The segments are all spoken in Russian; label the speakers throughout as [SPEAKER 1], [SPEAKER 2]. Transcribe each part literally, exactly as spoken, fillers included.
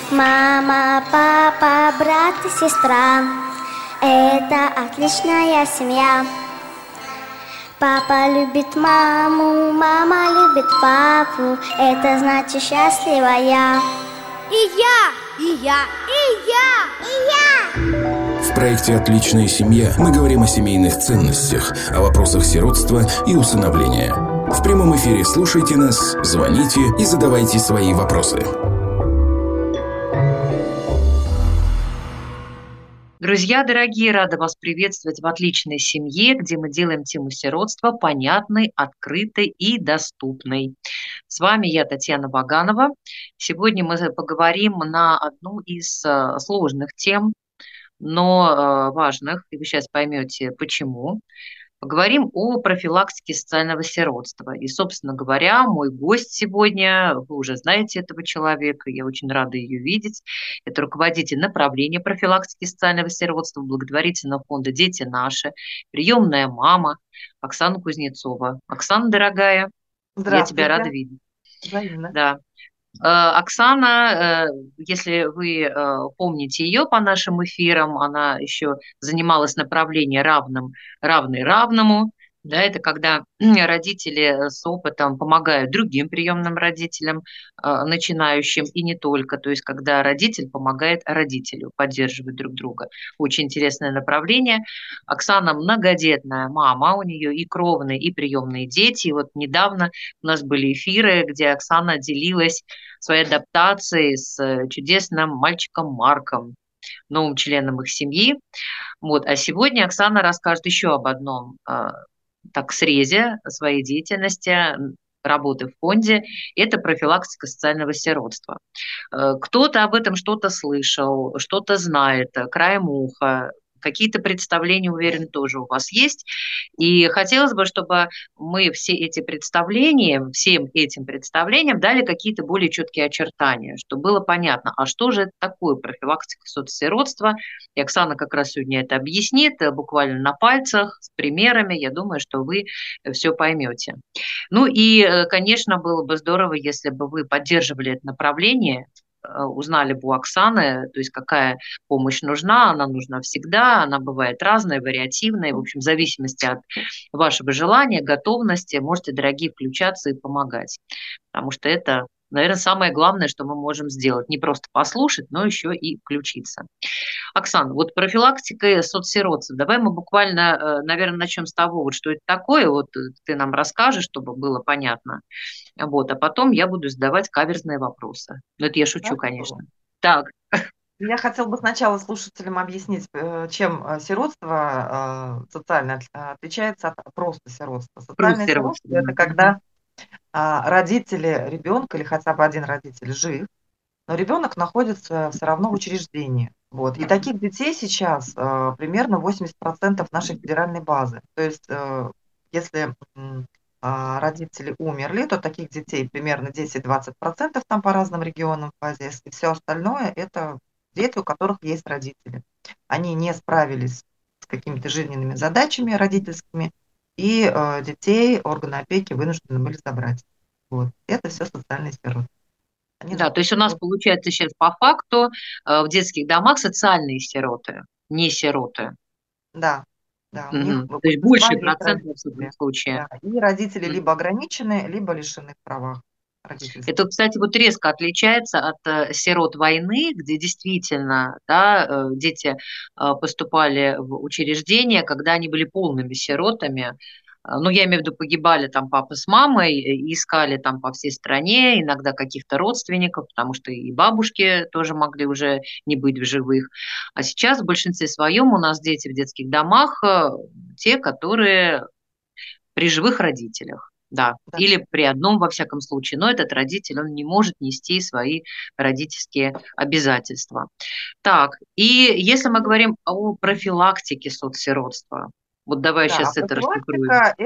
[SPEAKER 1] Мама, папа, брат и сестра — это отличная семья. Папа любит маму, мама любит папу, это значит счастливая. И я, и я, и я, и я.
[SPEAKER 2] В проекте «Отличная семья» мы говорим о семейных ценностях, о вопросах сиротства и усыновления. В прямом эфире слушайте нас, звоните и задавайте свои вопросы.
[SPEAKER 3] Друзья дорогие, рада вас приветствовать в «Отличной семье», где мы делаем тему сиротства понятной, открытой и доступной. С вами я, Татьяна Ваганова. Сегодня мы поговорим на одну из сложных тем, но важных, и вы сейчас поймете почему. Поговорим о профилактике социального сиротства. И, собственно говоря, мой гость сегодня, вы уже знаете этого человека, я очень рада ее видеть. Это руководитель направления профилактики социального сиротства благотворительного фонда «Дети наши», приемная мама Оксана Кузнецова. Оксана, дорогая, я тебя рада видеть.
[SPEAKER 4] Взаимно.
[SPEAKER 3] Да. Оксана, если вы помните ее по нашим эфирам, она еще занималась направлением равным, равный равному. Да, это когда родители с опытом помогают другим приемным родителям, начинающим, и не только. То есть когда родитель помогает родителю, поддерживать друг друга. Очень интересное направление. Оксана многодетная мама, у нее и кровные, и приемные дети. И вот недавно у нас были эфиры, где Оксана делилась своей адаптацией с чудесным мальчиком Марком, новым членом их семьи. Вот. А сегодня Оксана расскажет еще об одном так, срезе своей деятельности, работы в фонде, это профилактика социального сиротства. Кто-то об этом что-то слышал, что-то знает, краем уха, какие-то представления, уверен, тоже у вас есть. И хотелось бы, чтобы мы все эти представления, всем этим представлениям дали какие-то более четкие очертания, чтобы было понятно, а что же это такое профилактика соцсиротства. И Оксана как раз сегодня это объяснит, буквально на пальцах, с примерами. Я думаю, что вы все поймете. Ну и, конечно, было бы здорово, если бы вы поддерживали это направление, узнали бы у Оксаны, то есть какая помощь нужна, она нужна всегда, она бывает разная, вариативная, в общем, в зависимости от вашего желания, готовности, можете, дорогие, включаться и помогать, потому что это, наверное, самое главное, что мы можем сделать, не просто послушать, но еще и включиться. Оксана, вот профилактика соцсиротства, давай мы буквально, наверное, начнем с того, вот, что это такое, вот ты нам расскажешь, чтобы было понятно. Вот, а потом я буду задавать каверзные вопросы. Но это я шучу, да, конечно. Так.
[SPEAKER 4] Я хотела бы сначала слушателям объяснить, чем сиротство социально отличается от просто сиротства. Социальное сиротство – это когда родители ребенка или хотя бы один родитель жив, но ребенок находится все равно в учреждении. Вот. И таких детей сейчас примерно восемьдесят процентов нашей федеральной базы. То есть если родители умерли, то таких детей примерно десять-двадцать процентов там по разным регионам в базе, и все остальное – это дети, у которых есть родители. Они не справились с какими-то жизненными задачами родительскими, и э, детей органы опеки вынуждены были забрать. Вот. Это все социальные сироты.
[SPEAKER 3] Они да, то есть у нас получается сейчас по факту э, в детских домах социальные сироты, не сироты.
[SPEAKER 4] Да. Да, у
[SPEAKER 3] угу.
[SPEAKER 4] них
[SPEAKER 3] То есть больший процент в этом случае.
[SPEAKER 4] Да, и родители либо ограничены, либо лишены в правах родительских.
[SPEAKER 3] Это, кстати, вот резко отличается от э, сирот войны, где действительно, да, э, дети э, поступали в учреждения, когда они были полными сиротами. Ну, я имею в виду, погибали там папа с мамой, искали там по всей стране, иногда каких-то родственников, потому что и бабушки тоже могли уже не быть в живых. А сейчас в большинстве своем у нас дети в детских домах, те, которые при живых родителях. Да. Да, или при одном, во всяком случае, но этот родитель, он не может нести свои родительские обязательства. Так, и если мы говорим о профилактике соцсиротства, вот давай
[SPEAKER 4] да,
[SPEAKER 3] сейчас
[SPEAKER 4] а
[SPEAKER 3] это
[SPEAKER 4] распакуем.
[SPEAKER 3] распакуем.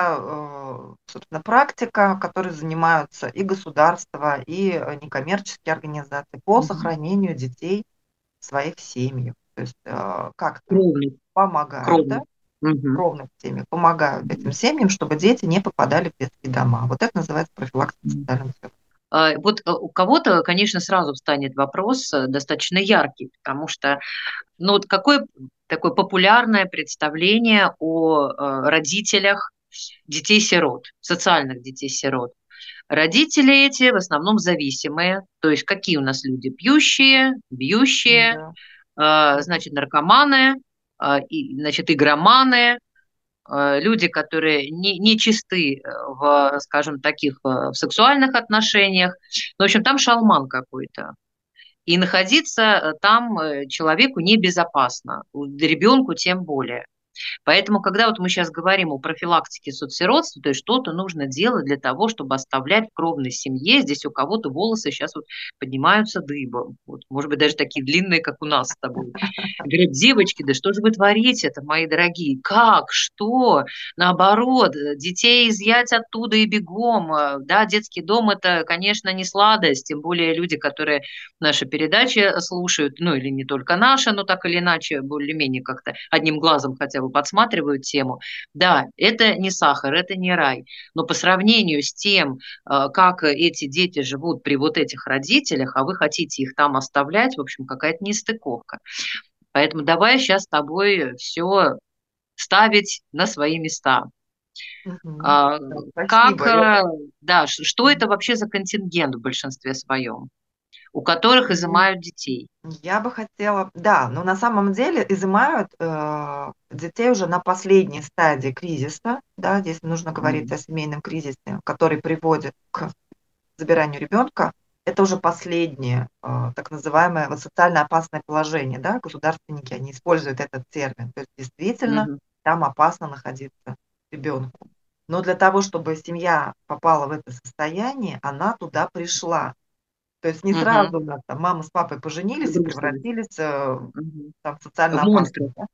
[SPEAKER 4] Это, собственно, практика, которой занимаются и государства, и некоммерческие организации по угу. сохранению детей в своих семьях. То есть как-то помогают, да? Угу. Ровно в теме, помогают этим семьям, чтобы дети не попадали в детские дома. Вот это называется профилактика социального сиротства.
[SPEAKER 3] Вот у кого-то, конечно, сразу встанет вопрос достаточно яркий, потому что, ну вот какое такое популярное представление о родителях детей-сирот, социальных детей-сирот. Родители эти в основном зависимые, то есть какие у нас люди? Пьющие, бьющие,
[SPEAKER 4] Да.
[SPEAKER 3] значит, наркоманы, и, значит, игроманы, люди, которые не, не чисты в, скажем, таких в сексуальных отношениях. В общем, там шалман какой-то. И находиться там человеку небезопасно, ребенку тем более. Поэтому, когда вот мы сейчас говорим о профилактике соцсиротства, то есть что-то нужно делать для того, чтобы оставлять в кровной семье. Здесь у кого-то волосы сейчас вот поднимаются дыбом. Вот, может быть, даже такие длинные, как у нас с тобой. Говорят, девочки, да что же вы творите это, мои дорогие? Как? Что? Наоборот, детей изъять оттуда и бегом. Да, детский дом – это, конечно, не сладость, тем более люди, которые наши передачи слушают, ну или не только наши, но так или иначе, более-менее как-то одним глазом хотя бы подсматривают тему. Да, это не сахар, это не рай, но по сравнению с тем, как эти дети живут при вот этих родителях, а вы хотите их там оставлять, в общем, какая-то нестыковка. Поэтому давай сейчас с тобой все ставить на свои места.
[SPEAKER 4] Угу.
[SPEAKER 3] А,
[SPEAKER 4] Да,
[SPEAKER 3] как,
[SPEAKER 4] спасибо.
[SPEAKER 3] да, что это вообще за контингент в большинстве своем, у которых изымают детей?
[SPEAKER 4] Я бы хотела, да, но на самом деле изымают э, детей уже на последней стадии кризиса, да, здесь нужно говорить
[SPEAKER 3] Mm.
[SPEAKER 4] о семейном кризисе, который приводит к забиранию ребенка. Это уже последнее, э, так называемое вот, социально опасное положение, да, государственники, они используют этот термин, то есть действительно
[SPEAKER 3] Mm-hmm.
[SPEAKER 4] там опасно находиться ребенку. Но для того, чтобы семья попала в это состояние, она туда пришла. То есть не
[SPEAKER 3] Mm-hmm.
[SPEAKER 4] сразу да, там, мама с папой поженились и превратились э,
[SPEAKER 3] Mm-hmm.
[SPEAKER 4] там, в социально
[SPEAKER 3] в монстров.
[SPEAKER 4] опасных.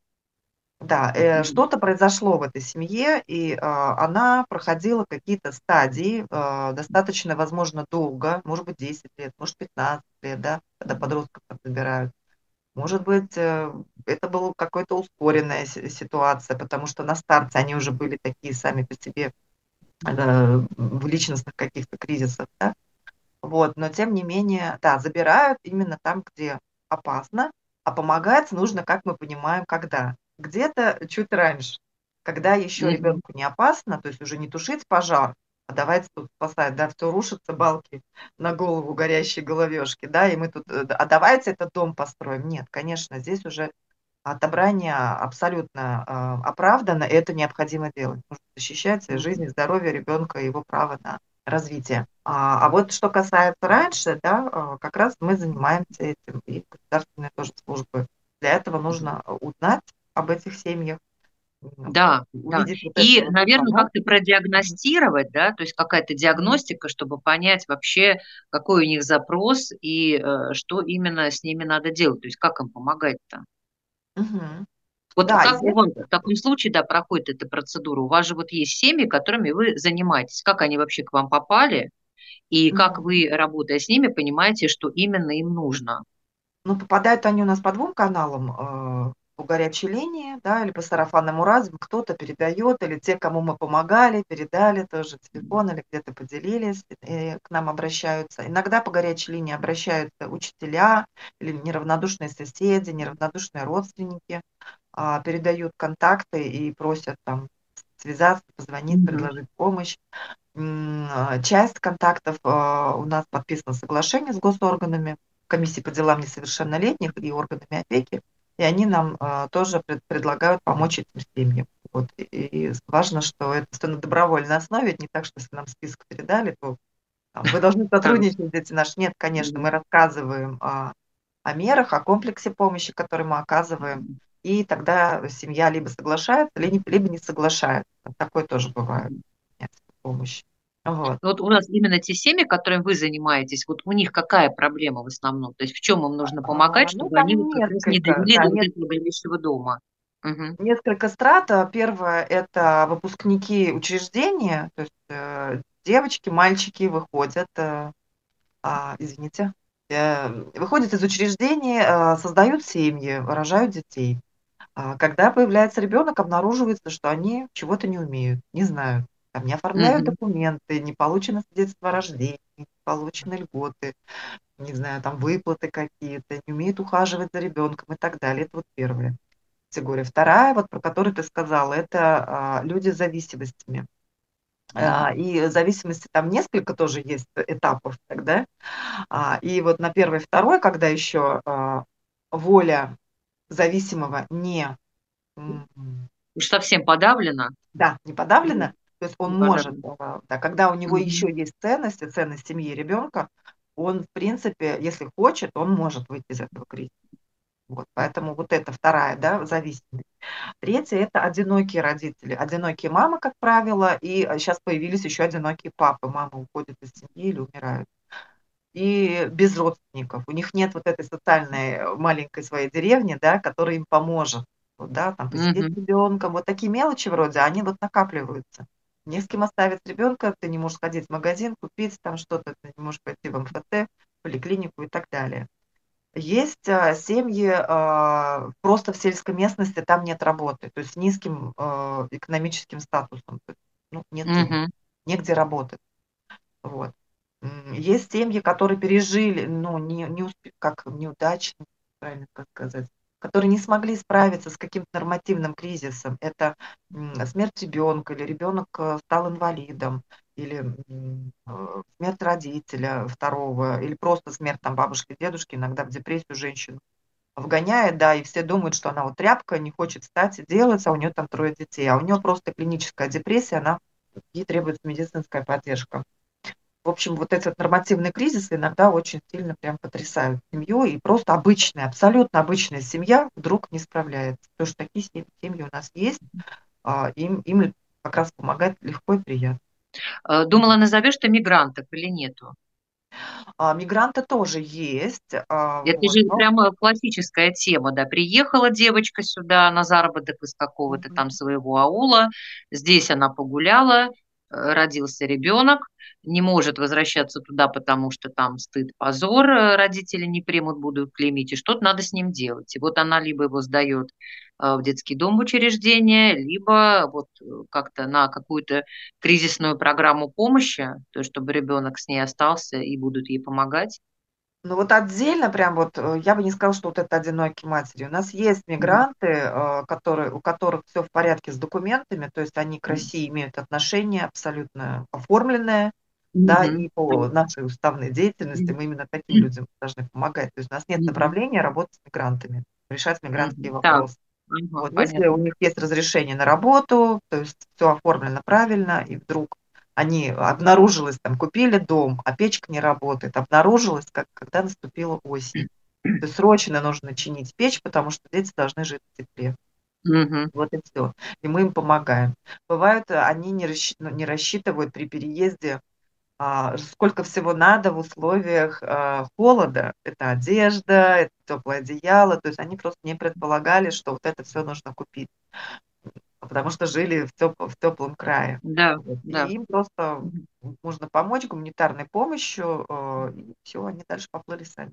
[SPEAKER 4] Да, да э, mm-hmm. что-то произошло в этой семье, и э, она проходила какие-то стадии, э, достаточно, возможно, долго, может быть, десять лет, может, пятнадцать лет, да, когда подростков там забирают. Может быть, э, это была какая-то ускоренная ситуация, потому что на старте они уже были такие сами по себе э, в личностных каких-то кризисах, да. Вот, но тем не менее, да, забирают именно там, где опасно, а помогать нужно, как мы понимаем, когда. Где-то чуть раньше, когда еще
[SPEAKER 3] Mm-hmm.
[SPEAKER 4] ребенку не опасно, то есть уже не тушить пожар, а давайте тут спасать, да, все рушатся, балки на голову, горящие головешки, да, и мы тут, а давайте этот дом построим. Нет, конечно, здесь уже отобрание абсолютно э, оправдано, и это необходимо делать. Нужно защищать жизнь и здоровье ребенка и его право на развитие. А, а вот что касается раньше, да, как раз мы занимаемся этим, и государственные тоже службы. Для этого нужно узнать об этих семьях,
[SPEAKER 3] да,
[SPEAKER 4] увидеть
[SPEAKER 3] да.
[SPEAKER 4] вот
[SPEAKER 3] И,
[SPEAKER 4] это,
[SPEAKER 3] наверное,
[SPEAKER 4] помочь.
[SPEAKER 3] как-то продиагностировать, да, то есть какая-то диагностика, чтобы понять вообще, какой у них запрос и э, что именно с ними надо делать, то есть как им помогать-то.
[SPEAKER 4] Угу.
[SPEAKER 3] Вот
[SPEAKER 4] Да,
[SPEAKER 3] как у вас в таком случае, да, проходит эта процедура? У вас же вот есть семьи, которыми вы занимаетесь. Как они вообще к вам попали? И как
[SPEAKER 4] угу.
[SPEAKER 3] вы, работая с ними, понимаете, что именно им нужно?
[SPEAKER 4] Ну, попадают они у нас по двум каналам, э, по горячей линии, да, или по сарафанному радио. Кто-то передает, или те, кому мы помогали, передали тоже телефон, или где-то поделились, и к нам обращаются. Иногда по горячей линии обращаются учителя, или неравнодушные соседи, неравнодушные родственники, а, передают контакты и просят там связаться, позвонить,
[SPEAKER 3] Мгм.
[SPEAKER 4] предложить помощь. М, а, Часть контактов а, у нас подписано соглашение с госорганами, комиссией по делам несовершеннолетних и органами опеки, и они нам а, тоже пред- предлагают помочь этим семьям. Вот. И, и важно, что это всё на добровольной основе, это не так, что если нам список передали, то там, вы должны сотрудничать, дети наши. Нет, конечно, мы рассказываем о, о мерах, о комплексе помощи, который мы оказываем, и тогда семья либо соглашается, либо, либо не соглашается. Такое тоже бывает. Нет, помощь. Вот.
[SPEAKER 3] Ну, вот у нас именно те семьи, которыми вы занимаетесь, вот у них какая проблема в основном? То есть в чем им нужно помогать,
[SPEAKER 4] А, ну,
[SPEAKER 3] чтобы они
[SPEAKER 4] там
[SPEAKER 3] вот как раз не
[SPEAKER 4] несколько,
[SPEAKER 3] довели
[SPEAKER 4] да,
[SPEAKER 3] до вот
[SPEAKER 4] нет,
[SPEAKER 3] этого горящего дома? Мгм.
[SPEAKER 4] несколько страт. А, Первое – это выпускники учреждения, то есть э, девочки, мальчики выходят, э, а, извините, э, выходят из учреждений, э, создают семьи, рожают детей. А когда появляется ребенок, обнаруживается, что они чего-то не умеют, не знают, там, не оформляют
[SPEAKER 3] Мгм.
[SPEAKER 4] документы, не получено свидетельство о рождении, получены льготы, не знаю, там выплаты какие-то, не умеют ухаживать за ребенком и так далее. Это вот первая категория. Вторая, вот про которую ты сказала, это а, люди с зависимостями. А, и зависимости там несколько тоже есть этапов тогда. А, и вот на первый, второй, когда еще а, воля зависимого не, м,
[SPEAKER 3] Уж совсем подавлена?
[SPEAKER 4] да, не подавлена, то есть он
[SPEAKER 3] Не
[SPEAKER 4] может,
[SPEAKER 3] подавлена.
[SPEAKER 4] а, да, когда у него еще
[SPEAKER 3] Мгм.
[SPEAKER 4] есть ценности, ценность семьи ребенка, он, в принципе, если хочет, он может выйти из этого кризиса. Вот, поэтому вот это вторая, да, зависимость. Третье – это одинокие родители. Одинокие мамы, как правило, и сейчас появились еще одинокие папы. Мамы уходят из семьи или умирают. И без родственников. У них нет вот этой социальной э, маленькой своей деревни, да, которая им поможет. Вот, да, там посидеть с
[SPEAKER 3] Мгм.
[SPEAKER 4] ребенком. Вот такие мелочи вроде, они вот накапливаются. Не с кем оставить ребенка, ты не можешь ходить в магазин, купить там что-то, ты не можешь пойти в эм эф тэ, в поликлинику и так далее. Есть, а, семьи, а, просто в сельской местности, там нет работы, то есть с низким, а, экономическим статусом. То есть, ну, нет денег,
[SPEAKER 3] Мгм.
[SPEAKER 4] негде работать. Вот. М, есть семьи, которые пережили, ну, не не успе как неудачно, правильно как сказать, которые не смогли справиться с каким-то нормативным кризисом. Это, м, смерть ребенка или ребенок, э, стал инвалидом, или, м, э, смерть родителя второго, или просто смерть там бабушки, дедушки. Иногда в депрессию женщину вгоняет, да, и все думают, что она вот тряпка, не хочет встать и делать, а у нее там трое детей. А у нее просто клиническая депрессия, она ей требуется медицинская поддержка. В общем, вот этот нормативный кризис иногда очень сильно прям потрясают семью, и просто обычная, абсолютно обычная семья вдруг не справляется. Потому что такие се семьи у нас есть, а, им им как раз помогать легко и приятно.
[SPEAKER 3] Э, Думала, назовешь ты мигрантов или нету?
[SPEAKER 4] А, мигранты тоже есть, а,
[SPEAKER 3] Это
[SPEAKER 4] вот,
[SPEAKER 3] же
[SPEAKER 4] но
[SPEAKER 3] прямо классическая тема, да. Приехала девочка сюда на заработок из какого-то
[SPEAKER 4] мгм.
[SPEAKER 3] там своего аула, здесь она погуляла, э, родился ребенок, не может возвращаться туда, потому что там стыд, позор, э, родители не примут, будут клеймить, и что-то надо с ним делать. И вот она либо его сдает э, в детский дом, в учреждение, либо вот э, как-то на какую-то кризисную программу помощи, то есть чтобы ребенок с ней остался и будут ей помогать.
[SPEAKER 4] Ну вот отдельно прям вот, э, я бы не сказала, что вот это одинокие матери. У нас есть
[SPEAKER 3] Мгм.
[SPEAKER 4] мигранты, э, которые у которых все в порядке с документами, то есть они к
[SPEAKER 3] М.
[SPEAKER 4] России имеют отношение абсолютно оформленное, да,
[SPEAKER 3] Мгм.
[SPEAKER 4] и по нашей уставной деятельности
[SPEAKER 3] Мгм.
[SPEAKER 4] мы именно таким людям должны помогать. То есть у нас нет
[SPEAKER 3] Мгм.
[SPEAKER 4] направления работать с мигрантами, решать мигрантские
[SPEAKER 3] Мгм. Так.
[SPEAKER 4] вопросы.
[SPEAKER 3] Ага,
[SPEAKER 4] Вот если у
[SPEAKER 3] понятно.
[SPEAKER 4] них есть разрешение на работу, то есть все оформлено правильно, и вдруг они обнаружилось, там купили дом, а печка не работает, обнаружилось, как когда наступила осень. То есть срочно нужно чинить печь, потому что дети должны жить в тепле.
[SPEAKER 3] Мгм.
[SPEAKER 4] Вот и все. И мы им помогаем. Бывает, э, они не расщ ну, не рассчитывают при переезде, а, сколько всего надо в условиях, а, холода. Это одежда, это тёплое одеяло. То есть они просто не предполагали, что вот это все нужно купить, потому что жили в тёп в тёплом крае.
[SPEAKER 3] Да,
[SPEAKER 4] Вот.
[SPEAKER 3] да.
[SPEAKER 4] И им просто
[SPEAKER 3] Мгм.
[SPEAKER 4] нужно помочь гуманитарной помощью, э, и всё, они дальше поплыли сами.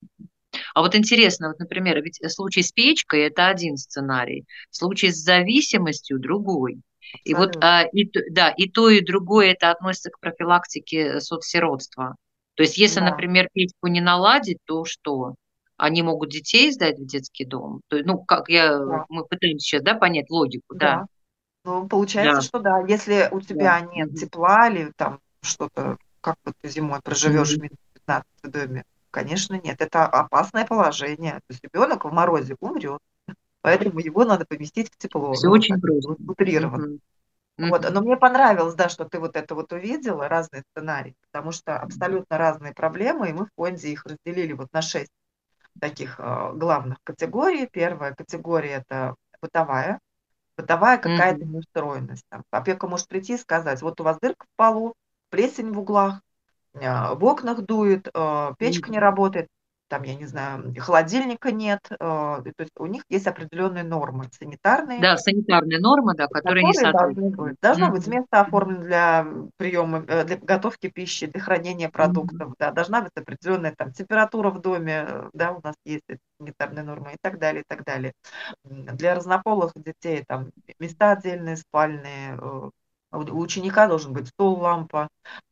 [SPEAKER 3] А вот интересно, вот, например, ведь э, случай с печкой – это один сценарий, случай с зависимостью – другой. И вот,
[SPEAKER 4] Абсолютно.
[SPEAKER 3] а, и т да, и то, и другое – это относится к профилактике э, соцсиротства. То есть если,
[SPEAKER 4] Да,
[SPEAKER 3] например, печку не наладить, то что? Они могут детей сдать в детский дом? То есть, ну, как я
[SPEAKER 4] да,
[SPEAKER 3] мы пытаемся сейчас, да, понять логику, да,
[SPEAKER 4] да. Ну, получается,
[SPEAKER 3] да,
[SPEAKER 4] что да. Если у
[SPEAKER 3] да.
[SPEAKER 4] тебя нет
[SPEAKER 3] Мгм.
[SPEAKER 4] тепла или там что-то, как вот ты зимой проживешь в
[SPEAKER 3] Мгм.
[SPEAKER 4] минус пятнадцать в доме? Конечно, нет. Это опасное положение. То есть ребенок в морозе умрет, поэтому его надо поместить в тепло.
[SPEAKER 3] Всё
[SPEAKER 4] Ну, вот
[SPEAKER 3] очень
[SPEAKER 4] так
[SPEAKER 3] просто.
[SPEAKER 4] вот утрированно.
[SPEAKER 3] Мгм.
[SPEAKER 4] Вот,
[SPEAKER 3] Мгм.
[SPEAKER 4] но мне понравилось, да, что ты вот это вот увидела, разные сценарии, потому что абсолютно разные проблемы, и мы в фонде их разделили вот на шесть таких, а, главных категорий. Первая категория – это бытовая. Бытовая какая-то
[SPEAKER 3] Мгм.
[SPEAKER 4] неустроенность. Там опека может прийти и сказать: "Вот у вас дырка в полу, плесень в углах, а, в окнах дует, э, печка не
[SPEAKER 3] Мгм.
[SPEAKER 4] работает, там, я не знаю, холодильника нет". Э, и то есть у них есть определенные нормы санитарные,
[SPEAKER 3] Да, санитарные нормы, да, которые не
[SPEAKER 4] которые должны быть.
[SPEAKER 3] соответствуют.
[SPEAKER 4] Должно быть
[SPEAKER 3] Мгм.
[SPEAKER 4] место
[SPEAKER 3] Мгм.
[SPEAKER 4] оформлено для приема, э, для готовки пищи, для хранения
[SPEAKER 3] Мгм.
[SPEAKER 4] продуктов, да, должна быть определенная там температура в доме, э, да, у нас есть эти санитарные нормы и так далее, и так далее. М, для разнополых детей там места отдельные, спальные, э, У у ученика должен быть стол, лампа,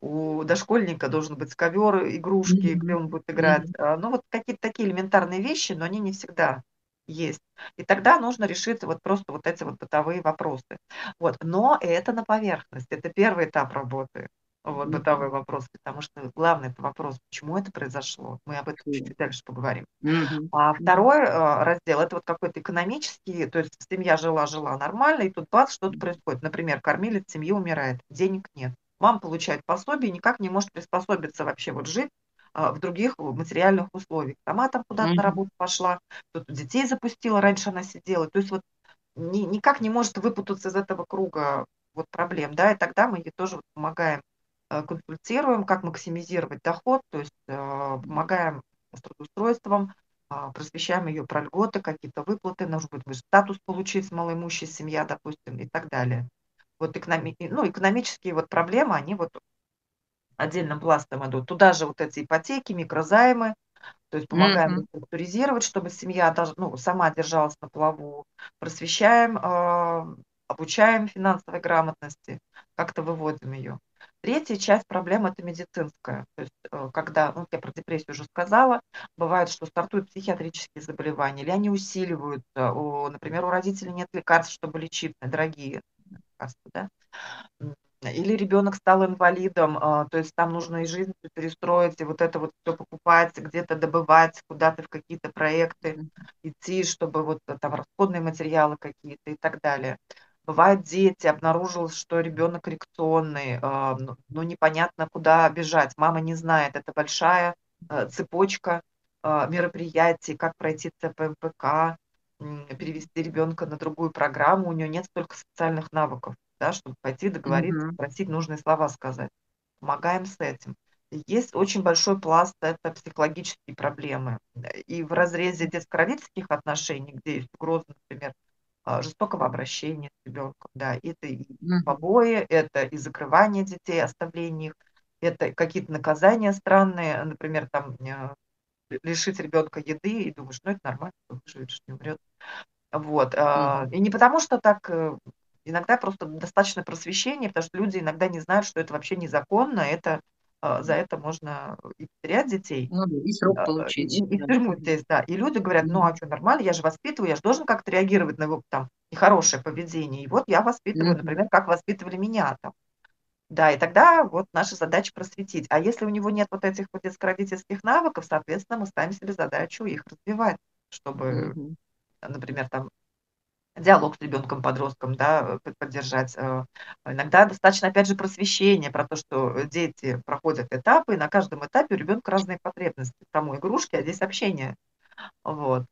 [SPEAKER 4] у дошкольника должен быть ковер, игрушки, где
[SPEAKER 3] Мгм.
[SPEAKER 4] он будет играть.
[SPEAKER 3] Мгм.
[SPEAKER 4] А, ну, вот какие-то такие элементарные вещи, но они не всегда есть. И тогда нужно решить вот просто вот эти вот бытовые вопросы. Вот. Но это на поверхности, это первый этап работы. Вот
[SPEAKER 3] Мгм.
[SPEAKER 4] бытовой вопрос, потому что главный это вопрос, почему это произошло. Мы об этом чуть-чуть дальше поговорим.
[SPEAKER 3] Мгм.
[SPEAKER 4] А
[SPEAKER 3] Мгм.
[SPEAKER 4] второй э, раздел это вот какой-то экономический, то есть семья жила-жила нормально, и тут бац, что-то происходит. Например, кормилец семьи умирает, денег нет. Мама получает пособие, никак не может приспособиться вообще вот жить а, в других материальных условиях. Сама там куда-то на
[SPEAKER 3] Мгм.
[SPEAKER 4] работу пошла, тут детей запустила, раньше она сидела. То есть вот ни- никак не может выпутаться из этого круга вот проблем, да, и тогда мы ей тоже вот помогаем, э, консультируем, как максимизировать доход, то есть э, помогаем с трудоустройством, а, просвещаем ее про льготы, какие-то выплаты, может быть, вы статус получить, малоимущая семья, допустим, и так далее. Вот экономи- и, ну, экономические вот проблемы, они вот отдельным пластом идут. Туда же вот эти ипотеки, микрозаймы, то есть помогаем
[SPEAKER 3] Мгм.
[SPEAKER 4] реструктуризировать, чтобы семья даже, ну, сама держалась на плаву, просвещаем, а, обучаем финансовой грамотности, как-то выводим ее. Третья часть проблем это медицинская. То есть, э, когда, ну, я про депрессию уже сказала, бывает, что стартуют психиатрические заболевания, или они усиливаются. У, например, у родителей нет лекарств, чтобы лечиться, дорогие лекарства, да. М, или ребенок стал инвалидом, а, то есть там нужно и жизнь всю перестроить, и вот это вот все покупать, где-то добывать, куда-то в какие-то проекты идти, чтобы вот э, там расходные материалы какие-то и так далее. Бывают дети, обнаружилось, что ребенок коррекционный, а, но но непонятно, куда бежать. Мама не знает, это большая э, цепочка а, мероприятий, как пройти Ц П М П К, м, перевести ребенка на другую программу, у нее нет столько социальных навыков, да, чтобы пойти договориться,
[SPEAKER 3] Мгм.
[SPEAKER 4] спросить, нужные слова сказать. Помогаем с этим. И есть очень большой пласт- это психологические проблемы. Э, и в разрезе детско-родительских отношений, где есть угроза, например, а, жестокого обращения с ребенком, да, это и
[SPEAKER 3] Мгм.
[SPEAKER 4] побои, это и закрывание детей, оставление их, это какие-то наказания странные, например, там, э, лишить ребенка еды, и думаешь, ну, это нормально, выживет, же не умрет. Вот, а,
[SPEAKER 3] Мгм.
[SPEAKER 4] и не потому, что так, э, иногда просто достаточно просвещения, потому что люди иногда не знают, что это вообще незаконно, это, а, за это можно и потерять детей,
[SPEAKER 3] Ну да, и срок
[SPEAKER 4] а, и
[SPEAKER 3] получить.
[SPEAKER 4] и в
[SPEAKER 3] Да.
[SPEAKER 4] тюрьму
[SPEAKER 3] Мгм.
[SPEAKER 4] сесть, да. И люди говорят: "Ну, а
[SPEAKER 3] Мгм.
[SPEAKER 4] чё, нормально, я же воспитываю, я же должен как-то реагировать на его там нехорошее поведение". И вот я воспитываю,
[SPEAKER 3] Мгм.
[SPEAKER 4] например, как воспитывали меня там. Да, и тогда вот наша задача просветить. А если у него нет вот этих вот детско-родительских навыков, соответственно, мы ставим себе задачу их развивать, чтобы,
[SPEAKER 3] Мгм.
[SPEAKER 4] например, там диалог с ребенком-подростком, да, п поддержать. Э, иногда достаточно, опять же, просвещения про то, что, э, дети проходят этапы, и на каждом этапе у ребенка разные потребности. Там у игрушки, а здесь общение. Вот.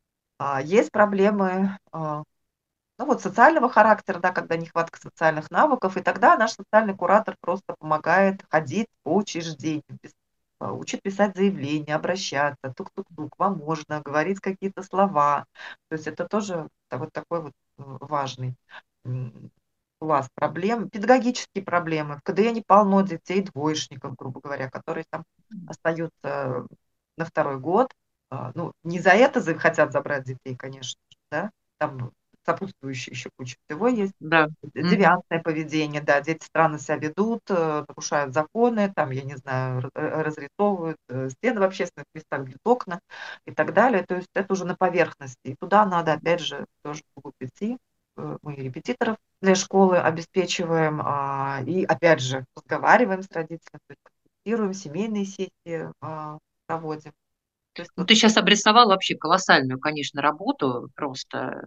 [SPEAKER 4] А есть проблемы, а, ну, вот социального характера, да, когда нехватка социальных навыков, и тогда наш социальный куратор просто помогает ходить по учреждениям, пис а, учит писать заявления, обращаться, тук-тук-тук, вам можно, говорить какие-то слова. То есть это тоже та вот такой вот, м, важный, м, пласт проблем. Педагогические проблемы. В К Д Не полно детей-двоечников, грубо говоря, которые там остаются на второй год. А, ну, не за это за хотят забрать детей, конечно же, да, там сопутствующая еще куча всего есть.
[SPEAKER 3] Да. Мгм.
[SPEAKER 4] Девиантное поведение, да, дети странно себя ведут, э, нарушают законы, там, я не знаю, ра э, разрисовывают, э, стены в общественных местах, бьют окна и так далее. То есть это уже на поверхности. И туда надо, опять же, тоже вглубь идти. Э, мы и репетиторов для школы обеспечиваем, а, и опять же разговариваем с родителями, то есть консультируем, семейные сессии, а, проводим. То есть
[SPEAKER 3] Ну,
[SPEAKER 4] вот.
[SPEAKER 3] ты сейчас обрисовал вообще колоссальную, конечно, работу, просто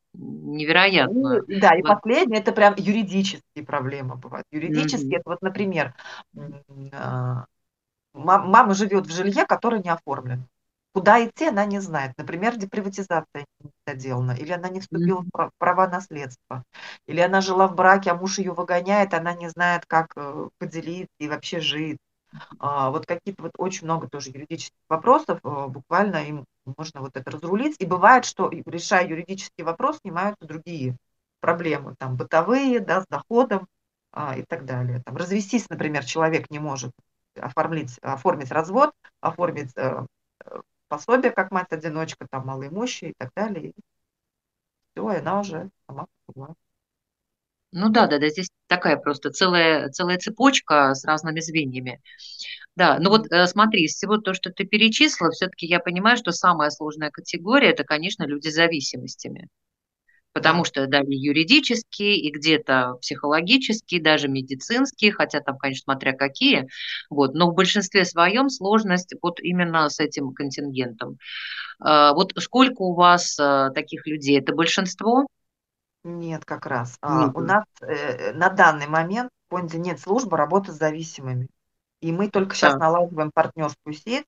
[SPEAKER 4] И
[SPEAKER 3] невероятную.
[SPEAKER 4] да, и
[SPEAKER 3] Вот.
[SPEAKER 4] последнее- это прям юридические проблемы бывают. Юридические-
[SPEAKER 3] Мгм.
[SPEAKER 4] это вот, например, м, а, ма мама живет в жилье, которое не оформлено. Куда идти, она не знает. Например, деприватизация не доделана, или она не вступила в
[SPEAKER 3] Мгм.
[SPEAKER 4] пра права наследства, или она жила в браке, а муж ее выгоняет, она не знает, как, э, поделить и вообще жить. А, вот какие-то вот очень много тоже юридических вопросов, э, буквально им можно вот это разрулить. И бывает, что и решая юридический вопрос, снимаются другие проблемы, там бытовые, да, с доходом, а, и так далее. Там развестись, например, человек не может оформить оформить развод, оформить, э, э, пособие как мать-одиночка, там малоимущая и так далее. И всё, и она уже сама поняла.
[SPEAKER 3] Ну да, да, да, здесь такая просто целая, целая цепочка с разными звеньями. Да, ну вот э, смотри, из всего то, что ты перечислила, все-таки я понимаю, что самая сложная категория – это, конечно, люди с зависимостями. Потому
[SPEAKER 4] Да.
[SPEAKER 3] что, да, и юридические, и где-то психологические, даже медицинские, хотя там, конечно, смотря какие. Вот, но в большинстве своем сложность вот именно с этим контингентом. А, вот сколько у вас а, таких людей? Это большинство?
[SPEAKER 4] Нет, как раз. А,
[SPEAKER 3] Нет.
[SPEAKER 4] у нас э, на данный момент в фонде нет службы работы с зависимыми. И мы только сейчас
[SPEAKER 3] Так.
[SPEAKER 4] налаживаем партнерскую сеть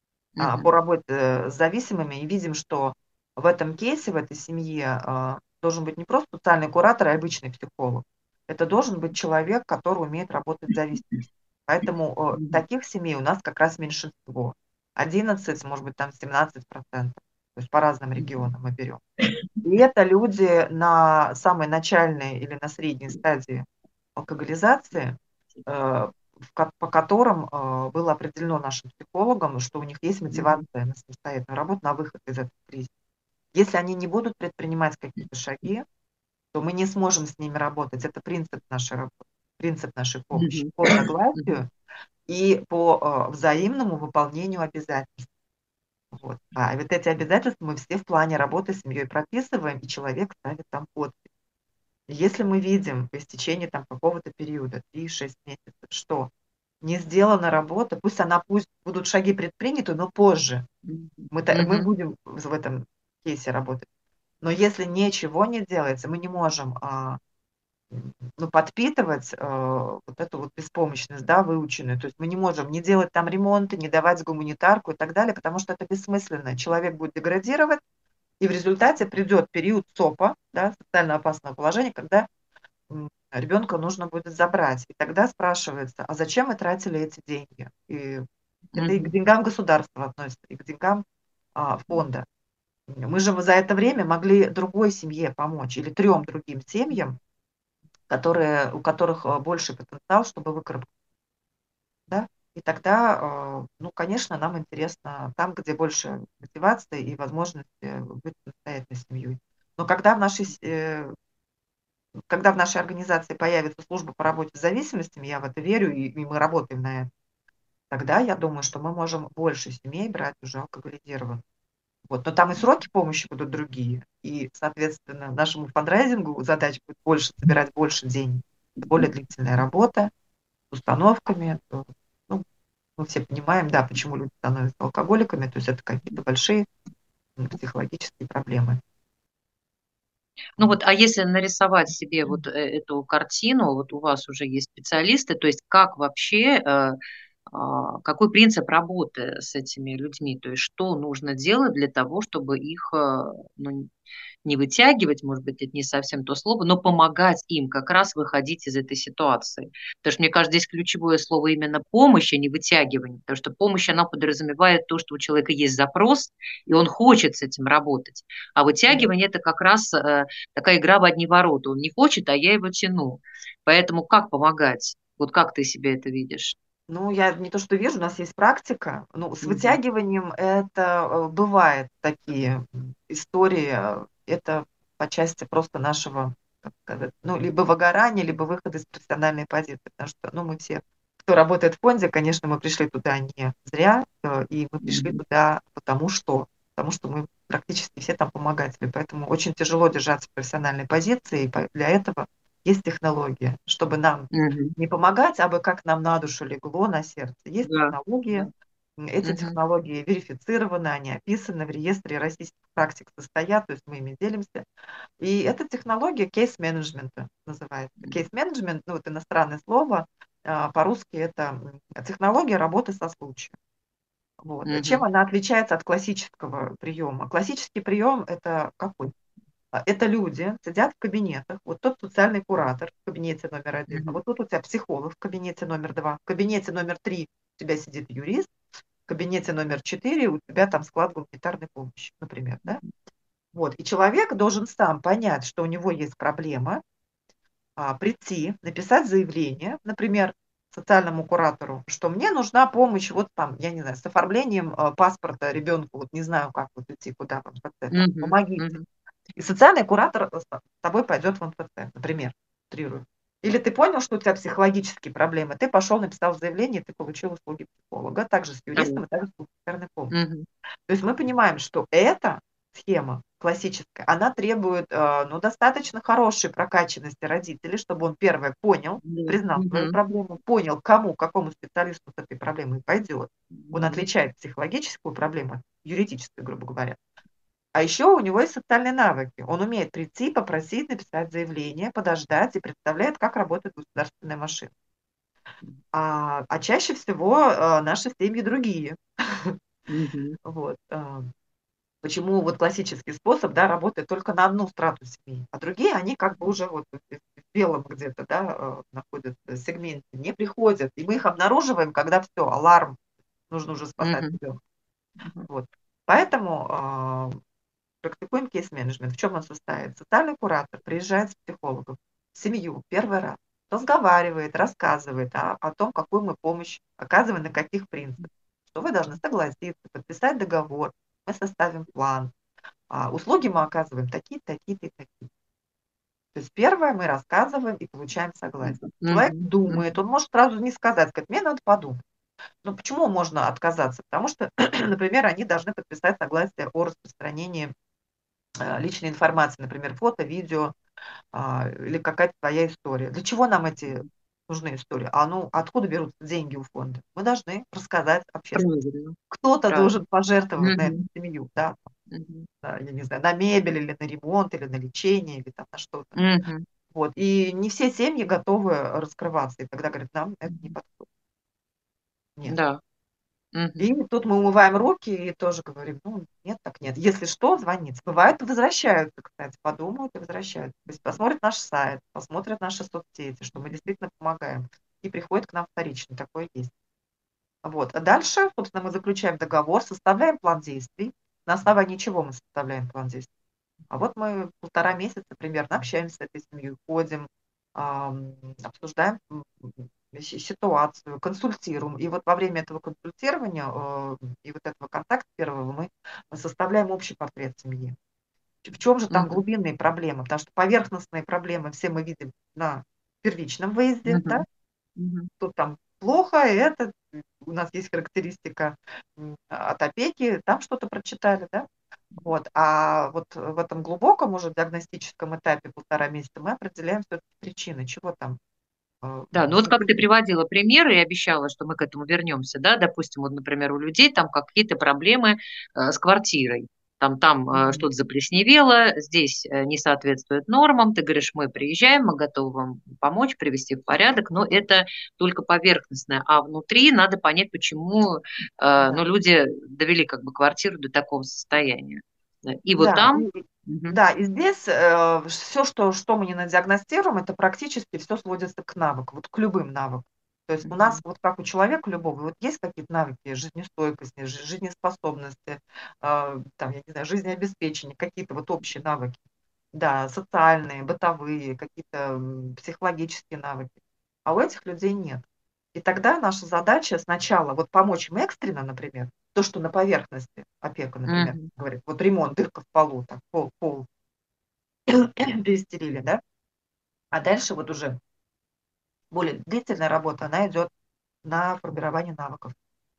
[SPEAKER 4] а, по
[SPEAKER 3] Мгм.
[SPEAKER 4] работе э, с зависимыми и видим, что в этом кейсе, в этой семье а, должен быть не просто социальный куратор, а обычный психолог. Это должен быть человек, который умеет работать с зависимостью. Поэтому э,
[SPEAKER 3] Мгм.
[SPEAKER 4] таких семей у нас как раз меньшинство. одиннадцать, может быть, там семнадцать процентов. То есть по разным
[SPEAKER 3] Мгм.
[SPEAKER 4] регионам мы берем. И это люди на самой начальной или на средней стадии алкоголизации, э, в ко- по которым э, было определено нашим психологам, что у них есть
[SPEAKER 3] Мгм.
[SPEAKER 4] мотивация на самостоятельную работу, на выход из этой кризиса. Если они не будут предпринимать какие-то шаги, то мы не сможем с ними работать. Это принцип нашей работы, принцип нашей помощи.
[SPEAKER 3] Мгм.
[SPEAKER 4] По
[SPEAKER 3] Мгм.
[SPEAKER 4] согласию и по э, взаимному выполнению обязательств. Вот. А вот эти обязательства мы все в плане работы с семьей прописываем, и человек ставит там подпись. Если мы видим по истечении там какого-то периода, три-шесть месяцев, что не сделана работа, пусть она, пусть будут шаги предприняты, но позже.
[SPEAKER 3] Мгм.
[SPEAKER 4] Мы, та- мы
[SPEAKER 3] Мгм.
[SPEAKER 4] будем в в этом кейсе работать. Но если ничего не делается, мы не можем а, м, ну, подпитывать а, вот эту вот беспомощность, да, выученную. То есть мы не можем не делать там ремонты, не давать гуманитарку и так далее, потому что это бессмысленно. Человек будет деградировать, и в результате придет период СОПа, да, социально опасного положения, когда м, ребенка нужно будет забрать. И тогда спрашивается, а зачем мы тратили эти деньги? И это и к
[SPEAKER 3] Мгм.
[SPEAKER 4] деньгам государства относится, и к деньгам а, фонда. Мы же за это время могли другой семье помочь или трем другим семьям, которые, у которых а, больший потенциал, чтобы выкарабкаться. Да? И тогда, а, ну, конечно, нам интересно там, где больше мотивации и возможности быть самостоятельной семьей. Но когда в нашей, с- э, когда в нашей организации появится служба по работе с зависимостями, я в это верю, и, и мы работаем на это, тогда я думаю, что мы можем больше семей брать уже алкоголизированных. Вот. Но там и сроки помощи будут другие. И, соответственно, нашему фандрайзингу задача будет больше собирать больше денег. Это более длительная работа с установками. То, ну, мы все понимаем, да, почему люди становятся алкоголиками. То есть это какие-то большие м, психологические проблемы.
[SPEAKER 3] Ну вот, а если нарисовать себе вот э, эту картину, вот у вас уже есть специалисты, то есть как вообще, э, а, какой принцип работы с этими людьми, то есть что нужно делать для того, чтобы их, э, ну, не вытягивать, может быть, это не совсем то слово, но помогать им как раз выходить из этой ситуации. Потому что, мне кажется, здесь ключевое слово именно помощь, а не вытягивание. Потому что помощь, она подразумевает то, что у человека есть запрос, и он хочет с этим работать. А
[SPEAKER 4] Мгм.
[SPEAKER 3] вытягивание – это как раз э, такая игра в одни ворота. Он не хочет, а я его тяну. Поэтому как помогать? Вот как ты себе это видишь?
[SPEAKER 4] Ну, я не то что вижу, у нас есть практика. Ну, с
[SPEAKER 3] Мгм.
[SPEAKER 4] вытягиванием это э, бывает такие м, истории. э, Это по части просто нашего, как сказать, ну, либо выгорания, либо выхода из профессиональной позиции. Потому что, ну, мы все, кто работает в фонде, конечно, мы пришли туда не зря, э, и мы пришли
[SPEAKER 3] Мгм.
[SPEAKER 4] туда потому что, потому что мы практически все там помогатели. Поэтому очень тяжело держаться в профессиональной позиции, и по- для этого есть технология, чтобы нам
[SPEAKER 3] Мгм.
[SPEAKER 4] не помогать, а бы как нам на душу легло, на сердце. Есть
[SPEAKER 3] Да. Да.
[SPEAKER 4] технологии, м, эти
[SPEAKER 3] Мгм.
[SPEAKER 4] технологии верифицированы, они описаны в реестре российских практик состоят, то есть мы ими делимся. И эта технология кейс-менеджмента называется. Кейс-менеджмент, ну вот иностранное слово, а, по-русски это м, технология работы со случаем. Вот. Чем
[SPEAKER 3] Мгм.
[SPEAKER 4] она отличается от классического приема? Классический прием это какой? А, это люди сидят в кабинетах. Вот тот социальный куратор в кабинете номер один, а
[SPEAKER 3] Мгм.
[SPEAKER 4] вот тут у тебя психолог в кабинете номер два, в кабинете номер три у тебя сидит юрист, в кабинете номер четыре у тебя там склад гуманитарной помощи, например, да? Вот. И человек должен сам понять, что у него есть проблема, а, прийти, написать заявление, например, социальному куратору, что мне нужна помощь вот там, я не знаю, с оформлением а, паспорта ребенку, вот не знаю, как вот идти, куда в МФЦ, там,
[SPEAKER 3] Мгм.
[SPEAKER 4] помогите.
[SPEAKER 3] Мгм.
[SPEAKER 4] И социальный куратор с тобой пойдет в МФЦ, например. утрирую. Или ты понял, что у тебя психологические проблемы, ты пошел, написал заявление, ты получил услуги психолога. Также с юристом и также с гуманитарной помощью.
[SPEAKER 3] Мгм.
[SPEAKER 4] То есть мы понимаем, что эта схема классическая, она требует э, ну, достаточно хорошей прокачанности родителей, чтобы он первое понял,
[SPEAKER 3] Да.
[SPEAKER 4] признал свою
[SPEAKER 3] Мгм.
[SPEAKER 4] проблему, понял, кому, какому специалисту с этой проблемой пойдет. Он
[SPEAKER 3] Мгм.
[SPEAKER 4] отличает психологическую проблему от юридической, грубо говоря. А еще у него есть социальные навыки. Он умеет прийти, попросить, написать заявление, подождать и представляет, как работает государственная машина. А, а чаще всего э, наши семьи другие.
[SPEAKER 3] Мгм.
[SPEAKER 4] Вот. э, Почему вот классический способ, да, работает только на одну страту семьи, а другие, они как бы уже вот в в белом где-то, да, э, находятся сегменте, не приходят. И мы их обнаруживаем, когда все, аларм, нужно уже спасать
[SPEAKER 3] Мгм.
[SPEAKER 4] ребенка.
[SPEAKER 3] Мгм.
[SPEAKER 4] Вот. Поэтому а, практикуем кейс-менеджмент. В чем он состоит? Социальный куратор приезжает с психологом в семью первый раз, разговаривает, рассказывает о, о том, какую мы помощь оказываем, на каких принципах. Что вы должны согласиться, подписать договор, мы составим план. А услуги мы оказываем такие-то, такие-то и такие. То есть первое мы рассказываем и получаем согласие. Человек
[SPEAKER 3] Мгм.
[SPEAKER 4] думает, он может сразу не сказать, сказать, мне надо подумать. Но почему можно отказаться? Потому что, например, они должны подписать согласие о распространении э, личной информации, например, фото, видео а, или какая-то твоя история. Для чего нам эти нужны истории? А ну, откуда берутся деньги у фонда? Мы должны рассказать общественно.
[SPEAKER 3] Правильно.
[SPEAKER 4] Кто-то
[SPEAKER 3] Правильно.
[SPEAKER 4] должен пожертвовать на эту
[SPEAKER 3] Мгм.
[SPEAKER 4] семью, да,
[SPEAKER 3] Мгм.
[SPEAKER 4] на, я не знаю, на мебель или на ремонт, или на лечение, или там на что-то.
[SPEAKER 3] Мгм.
[SPEAKER 4] Вот. И не все семьи готовы раскрываться. И тогда говорят, нам это не
[SPEAKER 3] Мгм.
[SPEAKER 4] подходит. Нет.
[SPEAKER 3] Да. Мгм.
[SPEAKER 4] И тут мы умываем руки и тоже говорим, ну, нет, так нет. Если что, звоните. Бывает, возвращаются, кстати, подумают и возвращаются. То есть посмотрят наш сайт, посмотрят наши соцсети, что мы действительно помогаем. И приходят к нам вторично. Такое есть. Вот. А дальше, собственно, мы заключаем договор, составляем план действий. На основании чего мы составляем план действий? А вот мы полтора месяца примерно общаемся с этой семьей, ходим, ам, обсуждаем м, м, си- ситуацию, консультируем. И вот во время этого консультирования э, и вот этого контакта первого мы составляем общий портрет семьи. В чем же там
[SPEAKER 3] Мгм.
[SPEAKER 4] глубинные проблемы? Потому что поверхностные проблемы все мы видим на первичном выезде, да,
[SPEAKER 3] Мгм. Мгм.
[SPEAKER 4] тут там плохо, это у нас есть характеристика м, от опеки, там что-то прочитали, да, вот. А вот в этом глубоком уже диагностическом этапе полтора месяца мы определяем всё-таки причины, чего там, э,
[SPEAKER 3] Да, ну вот как ты
[SPEAKER 4] не
[SPEAKER 3] приводила примеры и обещала, что мы к этому вернемся, да, допустим, вот, например, у людей там какие-то проблемы э, с квартирой, там, там э,
[SPEAKER 4] Мгм.
[SPEAKER 3] что-то заплесневело, здесь э, не соответствует нормам, ты говоришь, мы приезжаем, мы готовы вам помочь, привести в порядок, но это только поверхностное, а внутри надо понять, почему, э, ну,
[SPEAKER 4] Да.
[SPEAKER 3] люди довели как бы квартиру до такого состояния. Да, и вот
[SPEAKER 4] Да,
[SPEAKER 3] там.
[SPEAKER 4] и и
[SPEAKER 3] Мгм.
[SPEAKER 4] да, и здесь, э, всё, что что мы не надиагностируем, это практически все сводится к навыкам, вот к любым навыкам. То есть у нас,
[SPEAKER 3] Мгм.
[SPEAKER 4] вот как у человека любого, вот есть какие-то навыки жизнестойкости, жи жизнеспособности, а, там, я не знаю, жизнеобеспечения, какие-то вот общие навыки. Да, социальные, бытовые, какие-то, м, психологические навыки. А у этих людей нет. И тогда наша задача сначала вот помочь им экстренно, например, то, что на поверхности опека, например,
[SPEAKER 3] Мгм.
[SPEAKER 4] говорит, вот ремонт, дырка в полу, так, пол, пол перестелили, да, а дальше вот уже более длительная работа, она идет на формирование навыков.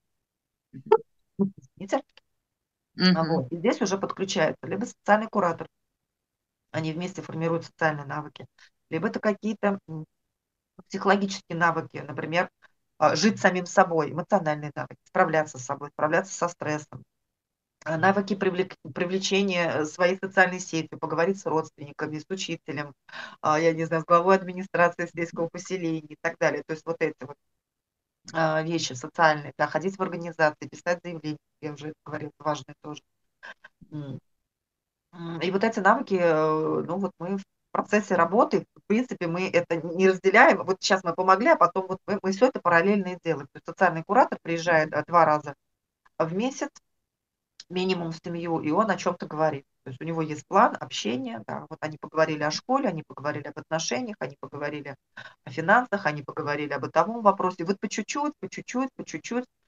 [SPEAKER 4] Извините. А
[SPEAKER 3] Мгм.
[SPEAKER 4] вот. И здесь уже подключается либо социальный куратор, они вместе формируют социальные навыки, либо это какие-то м, психологические навыки, например, а, жить самим собой, эмоциональные навыки, справляться с собой, справляться со стрессом, а, навыки привлек- привлечения э, своей социальной сети, поговорить с родственниками, с учителем, а, я не знаю, с главой администрации сельского поселения и так далее. То есть вот эти вот а, вещи социальные, да, ходить в организации, писать заявление, я уже это говорила, это важно тоже. М. М, И вот эти навыки, э, ну вот мы в процессе работы, в принципе, мы это не разделяем. Вот сейчас мы помогли, а потом вот мы, мы все это параллельно и делаем. То есть социальный куратор приезжает э, два раза в месяц, минимум в семью, и он о чем-то говорит. То есть у него есть план общения, да, вот они поговорили о школе, они поговорили об отношениях, они поговорили о финансах, они поговорили о бытовом вопросе. Вот по чуть-чуть, по чуть-чуть, по чуть-чуть.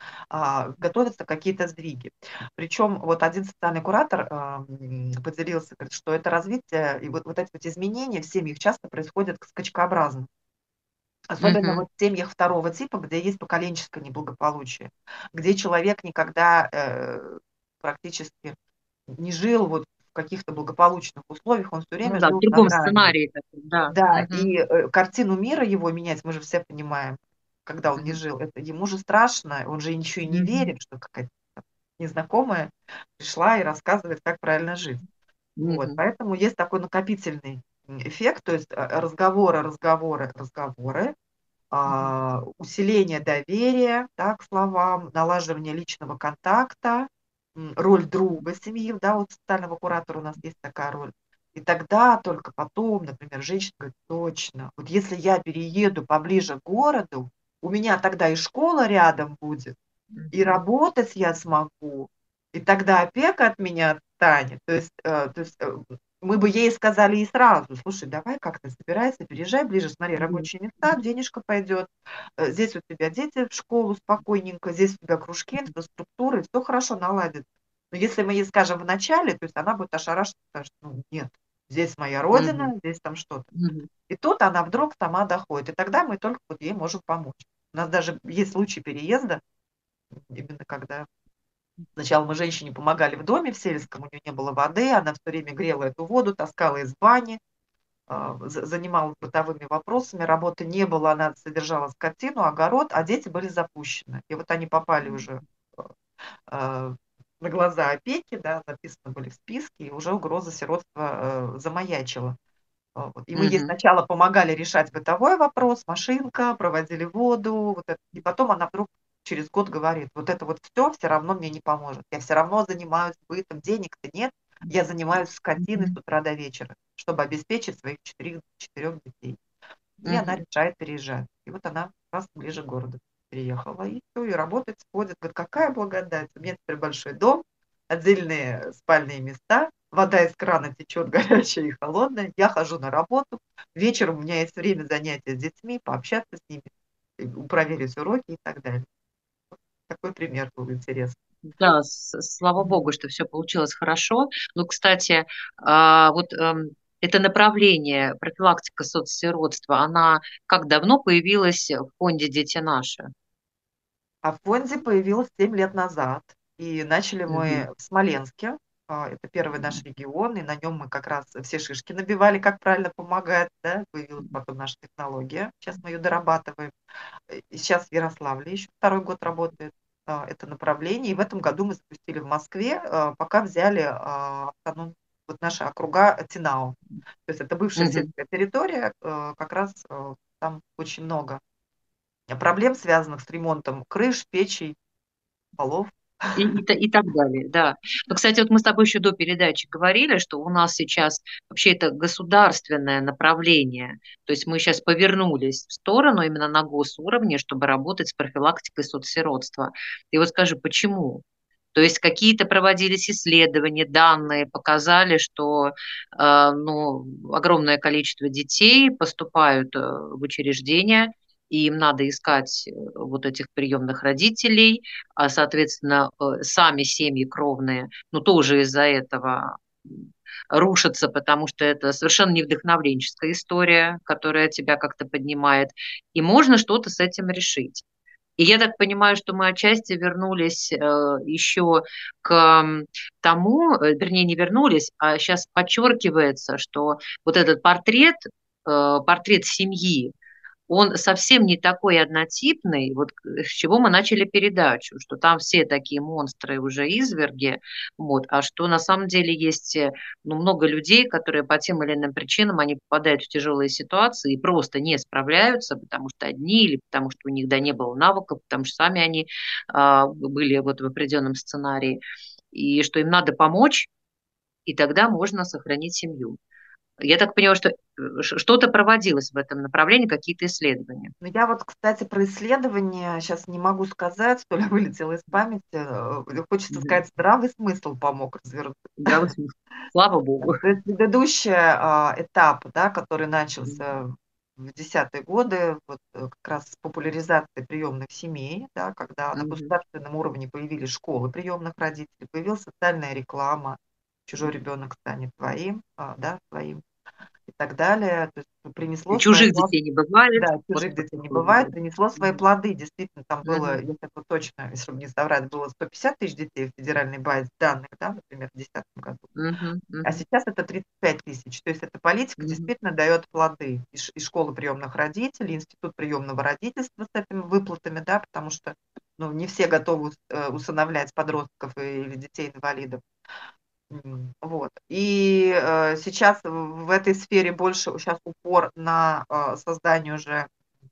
[SPEAKER 4] а, готовятся какие-то сдвиги. Причем вот один социальный куратор а, поделился, говорит, что это развитие и вот, вот эти вот изменения в семьях часто происходят скачкообразно. Особенно
[SPEAKER 3] Мгм.
[SPEAKER 4] вот в семьях второго типа, где есть поколенческое неблагополучие, где человек никогда э, практически не жил вот в каких-то благополучных условиях, он все
[SPEAKER 3] Ну
[SPEAKER 4] время
[SPEAKER 3] да, в
[SPEAKER 4] жил на
[SPEAKER 3] другом
[SPEAKER 4] грани.
[SPEAKER 3] сценарии таком, да.
[SPEAKER 4] Да,
[SPEAKER 3] Мгм.
[SPEAKER 4] и э, картину мира его менять, мы же все понимаем, когда он не
[SPEAKER 3] Мгм.
[SPEAKER 4] жил, это ему же страшно, он же еще и не
[SPEAKER 3] Мгм.
[SPEAKER 4] верит, что какая-то незнакомая пришла и рассказывает, как правильно жить. Вот,
[SPEAKER 3] Мгм.
[SPEAKER 4] поэтому есть такой накопительный м, эффект, то есть э, разговоры, разговоры, разговоры,
[SPEAKER 3] Мгм.
[SPEAKER 4] а, усиление доверия, да, к словам, налаживание личного контакта, м, роль друга семьи, да, вот социального куратора у нас есть такая роль. И тогда только потом, например, женщина говорит, точно, вот если я перееду поближе к городу, у меня тогда и школа рядом будет, и
[SPEAKER 3] Мгм.
[SPEAKER 4] работать я смогу, и тогда опека от меня отстанет. То есть, э, то есть, э, мы бы ей сказали и сразу: "Слушай, давай как-то собирайся, переезжай ближе, смотри,
[SPEAKER 3] Мгм.
[SPEAKER 4] рабочие места, денежка пойдет, э, здесь у тебя дети в школу спокойненько, здесь у тебя кружки, инфраструктура, и всё хорошо наладится". Но если мы ей скажем в начале, то есть она будет ошарашена, скажет: "Ну нет, здесь моя
[SPEAKER 3] Мгм.
[SPEAKER 4] родина, здесь там что-то".
[SPEAKER 3] Мгм.
[SPEAKER 4] И тут она вдруг сама доходит, и тогда мы только вот ей можем помочь. У нас даже есть случаи переезда, именно когда сначала мы женщине помогали в доме в сельском, у нее не было воды, она все время грела эту воду, таскала из бани, а, за занималась бытовыми вопросами, работы не было, она содержала скотину, огород, а дети были запущены. И вот они попали уже, э, а, на глаза опеки, да, записаны были в списке, и уже угроза сиротства, э, замаячила. А, вот. И мы ей
[SPEAKER 3] Мгм.
[SPEAKER 4] сначала помогали решать бытовой вопрос, машинка, проводили воду, вот это. И потом она вдруг через год говорит: "Вот это вот все все равно мне не поможет. Я все равно занимаюсь бытом, денег-то нет. Я занимаюсь скотиной с
[SPEAKER 3] Мгм.
[SPEAKER 4] утра до вечера, чтобы обеспечить своих четырех четырех детей". И она
[SPEAKER 3] Мгм.
[SPEAKER 4] решает переезжать. И вот она как раз ближе к городу переехала, и всё, и работать, ходит. Говорит: "Какая благодать! У меня теперь большой дом, отдельные спальные места, вода из крана течет горячая и холодная, я хожу на работу, вечером у меня есть время занятия с детьми, пообщаться с ними, э, проверить уроки и так далее". Такой пример был интересный.
[SPEAKER 3] Да, с слава
[SPEAKER 4] Мгм.
[SPEAKER 3] богу, что все получилось хорошо. Ну, кстати, а, вот, эм, это направление, профилактика соцсиротства, она как давно появилась в фонде "Дети наши"?
[SPEAKER 4] А в фонде появилась семь лет назад, и начали
[SPEAKER 3] Мгм.
[SPEAKER 4] мы в Смоленске. А, это первый наш регион, и на нем мы как раз все шишки набивали, как правильно помогать, да. Появилась потом наша технология, сейчас мы ее дорабатываем. Э, и щас в Ярославле еще второй год работает, а, это направление. И в этом году мы запустили в Москве, а, пока взяли, а, автоном вот наши округа Тинау. То есть это бывшая
[SPEAKER 3] Мгм.
[SPEAKER 4] сельская территория, э, как раз, э, там очень много а, проблем, связанных с ремонтом крыш, печей, полов.
[SPEAKER 3] И и та и так далее, да. Но, кстати, вот мы с тобой еще до передачи говорили, что у нас сейчас вообще это государственное направление. То есть мы сейчас повернулись в сторону именно на госуровне, чтобы работать с профилактикой соцсиротства. И вот скажи, почему? То есть какие-то проводились исследования, данные показали, что, э, ну, огромное количество детей поступают, э, в учреждения, и им надо искать, э, вот этих приемных родителей, а, соответственно, э, сами семьи кровные, ну, тоже из-за этого, м, рушатся, потому что это совершенно не вдохновленческая история, которая тебя как-то поднимает, и можно что-то с этим решить. И я так понимаю, что мы отчасти вернулись, э, еще к, м, тому, э, вернее, не вернулись, а сейчас подчеркивается, что вот этот портрет, э, портрет семьи, он совсем не такой однотипный, вот к с чего мы начали передачу, что там все такие монстры, уже изверги, вот, а что на самом деле есть, э, ну, много людей, которые по тем или иным причинам, они попадают в тяжелые ситуации и просто не справляются, потому что одни или потому что у них, да, не было навыков, потому что сами они, а, были вот в определенном сценарии, и что им надо помочь, и тогда можно сохранить семью. Я так поняла, что, э, ш что-то проводилось в этом направлении, какие-то исследования.
[SPEAKER 4] Ну, я вот, кстати, про исследования сейчас не могу сказать, то ли вылетело из памяти. Э, хочется
[SPEAKER 3] Мгм.
[SPEAKER 4] сказать, здравый смысл помог развернуть.
[SPEAKER 3] Здравый смысл. Слава богу.
[SPEAKER 4] То есть предыдущий, а, этап, да, который
[SPEAKER 3] Мгм.
[SPEAKER 4] начался в десятые годы, вот как раз с популяризацией приемных семей, да, когда на
[SPEAKER 3] Мгм.
[SPEAKER 4] государственном уровне появились школы приемных родителей, появилась социальная реклама, чужой ребенок станет твоим, а, да, твоим и так далее. То есть
[SPEAKER 3] И
[SPEAKER 4] принесло свои
[SPEAKER 3] чужих
[SPEAKER 4] плоды.
[SPEAKER 3] детей не бывает.
[SPEAKER 4] Да,
[SPEAKER 3] Вот
[SPEAKER 4] чужих
[SPEAKER 3] это
[SPEAKER 4] детей не
[SPEAKER 3] такое, да.
[SPEAKER 4] бывает, принесло свои
[SPEAKER 3] Мгм.
[SPEAKER 4] плоды. Действительно, там было,
[SPEAKER 3] Мгм.
[SPEAKER 4] если это точно, если чтобы не соврать, было сто пятьдесят тысяч детей в федеральной базе данных, да, например, в две тысячи десятом году.
[SPEAKER 3] Мгм.
[SPEAKER 4] А
[SPEAKER 3] Мгм.
[SPEAKER 4] сейчас это тридцать пять тысяч. То есть эта политика
[SPEAKER 3] Мгм.
[SPEAKER 4] действительно дает плоды. И, ш- и школа приемных родителей, институт приемного родительства с этими выплатами, да, потому что ну, не все готовы ус- э, усыновлять подростков и- или детей-инвалидов. М, Вот. И э, сейчас в в этой сфере больше сейчас упор на э, создание уже,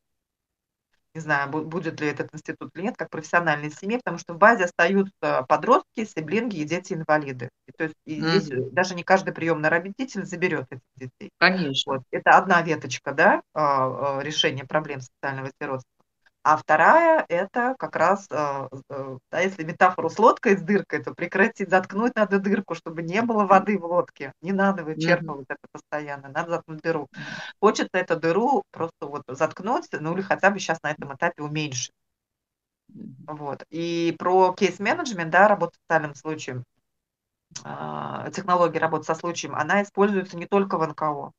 [SPEAKER 4] не знаю, бу- будет ли этот институт или нет, как профессиональной семьи, потому что в базе остаются подростки, сиблинги и дети-инвалиды. И то есть и здесь
[SPEAKER 3] Мгм.
[SPEAKER 4] э, даже не каждый приемный родитель заберет этих детей.
[SPEAKER 3] Конечно.
[SPEAKER 4] Вот. Это одна веточка, да, а, а, решения проблем социального сиротства. А вторая – это как раз, а, э, да, если метафору с лодкой с дыркой, то прекратить, заткнуть надо дырку, чтобы не было воды в лодке. Не надо
[SPEAKER 3] Мгм.
[SPEAKER 4] вычерпывать это постоянно, надо заткнуть дыру.
[SPEAKER 3] М.
[SPEAKER 4] Хочется эту дыру просто вот заткнуть, ну или хотя бы сейчас на этом этапе уменьшить.
[SPEAKER 3] Мгм.
[SPEAKER 4] Вот. И про кейс-менеджмент, да, работу с социальным случаем, а, технология работы со случаем, она используется не только в эн ка о.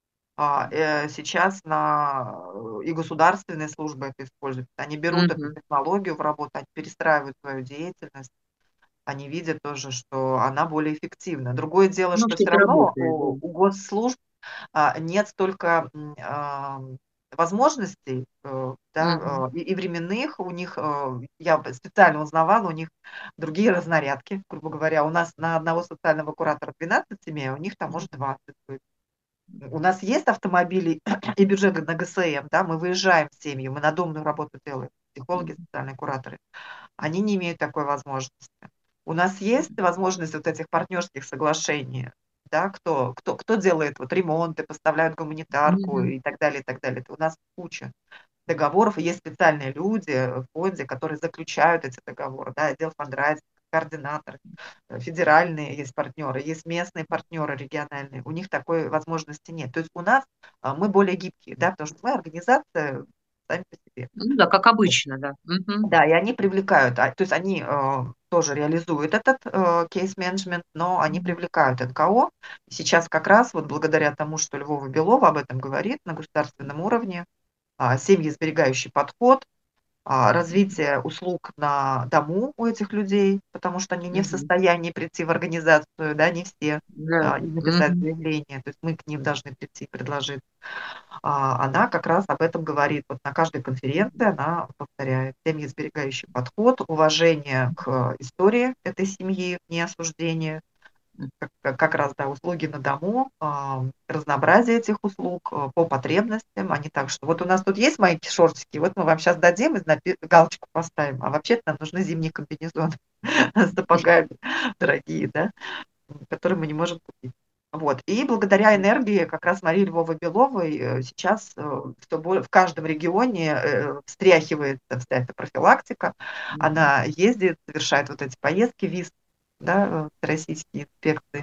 [SPEAKER 4] А, э, сейчас на э, и государственные службы это используют. Они берут эту
[SPEAKER 3] Мгм.
[SPEAKER 4] технологию в работу, они перестраивают свою деятельность, они видят тоже, что она более эффективна. Другое дело,
[SPEAKER 3] Ну,
[SPEAKER 4] что
[SPEAKER 3] что
[SPEAKER 4] все
[SPEAKER 3] это
[SPEAKER 4] равно
[SPEAKER 3] работает, да.
[SPEAKER 4] у, у госслужб а, нет столько м, ам, возможностей, э,
[SPEAKER 3] Мгм.
[SPEAKER 4] да, э, и, и временных. У них, э, я б специально узнавала, у них другие разнарядки, грубо говоря. У нас на одного социального куратора двенадцать семей, а у них там может двадцать быть. У нас есть автомобили и бюджет на гэ эс эм, да, мы выезжаем в семью, мы надомную работу делаем, психологи,
[SPEAKER 3] Мгм.
[SPEAKER 4] социальные кураторы. Они не имеют такой возможности. У нас есть возможность вот этих партнерских соглашений, да, кто, кто, кто делает вот ремонты, поставляют гуманитарку
[SPEAKER 3] Мгм.
[SPEAKER 4] и так далее, и так далее. Это у нас куча договоров, и есть специальные люди в фонде, которые заключают эти договоры, да, отдел фандрайзинга, координатор, э, федеральные есть партнеры, есть местные партнеры региональные, у них такой возможности нет. То есть у нас а, мы более гибкие, да, потому что мы организация сами по себе.
[SPEAKER 3] Ну да, как
[SPEAKER 4] Вот.
[SPEAKER 3] обычно, да. Мгм.
[SPEAKER 4] Да, и они привлекают, а, то есть они э, тоже реализуют этот э, кейс-менеджмент, но они
[SPEAKER 3] Мгм.
[SPEAKER 4] привлекают эн ка о. И сейчас как раз вот благодаря тому, что Львова Белова об этом говорит на государственном уровне, а, семьи сберегающий подход, а, развитие услуг на дому у этих людей, потому что они не в
[SPEAKER 3] Мгм.
[SPEAKER 4] состоянии прийти в организацию, да, не все,
[SPEAKER 3] Да.
[SPEAKER 4] а, и написать
[SPEAKER 3] Мгм.
[SPEAKER 4] заявление, то есть мы к ним должны прийти и предложить. А, она как раз об этом говорит. Вот на каждой конференции она повторяет семьи сберегающий подход, уважение к истории этой семьи, не осуждение, как, как как раз, да, услуги на дому, а, разнообразие этих услуг а, по потребностям, а не так, что вот у нас тут есть майки, шортики, вот мы вам сейчас дадим и напи- галочку поставим, а вообще-то нам нужны зимние комбинезоны с сапогами дорогие, да, которые мы не можем купить. Вот. И благодаря энергии как раз Марии Львовой-Беловой э, сейчас э, всё более в каждом регионе э, встряхивается вся эта профилактика.
[SPEAKER 3] Мгм.
[SPEAKER 4] Она ездит, совершает вот эти поездки, виз, да, э, российские инспекции.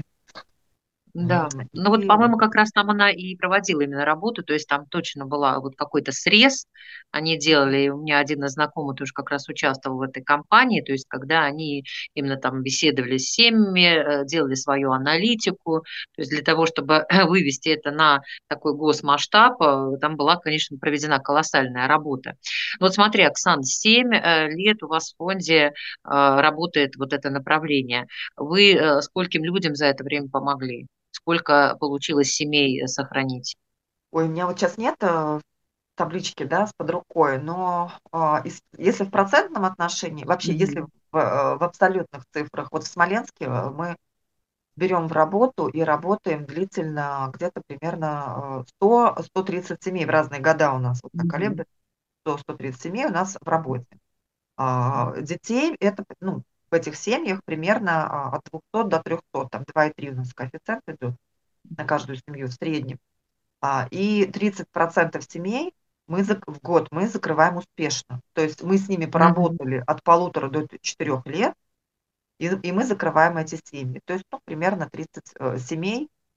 [SPEAKER 4] М,
[SPEAKER 3] Да. Ну вот,
[SPEAKER 4] И
[SPEAKER 3] по-моему, как раз там она и проводила именно работу, то есть там точно была вот какой-то срез они делали. И у меня один из знакомых тоже как раз участвовал в этой кампании, то есть когда они именно там беседовали с семьями, э, делали свою аналитику, то есть для того, чтобы вывести это на такой госмасштаб, э, там была, конечно, проведена колоссальная работа. Вот смотри, Оксан, семь э, лет у вас в фонде э, работает вот это направление. Вы э, скольким людям за это время помогли? Сколько получилось семей, э, сохранить?
[SPEAKER 4] ой, у меня вот сейчас нет э, таблички, да, с под рукой, но а, ис- если в процентном отношении, вообще, если
[SPEAKER 3] Мгм.
[SPEAKER 4] в, э, в абсолютных цифрах, вот в Смоленске э, мы берем в работу и работаем длительно где-то примерно э, сто сто тридцать семей в разные года у нас вот так
[SPEAKER 3] Мгм.
[SPEAKER 4] колеблется, сто сто тридцать семей у нас в работе. А, детей это, ну, в этих семьях примерно а, от двухсот до трехсот, там два и три у нас коэффициент идет на каждую семью в среднем. А, и тридцать процентов семей мы зак- в год мы закрываем успешно. То есть мы с ними
[SPEAKER 3] Мгм.
[SPEAKER 4] поработали от полутора до четырех лет, и, и мы закрываем эти семьи. То есть ну, примерно тридцать э, семей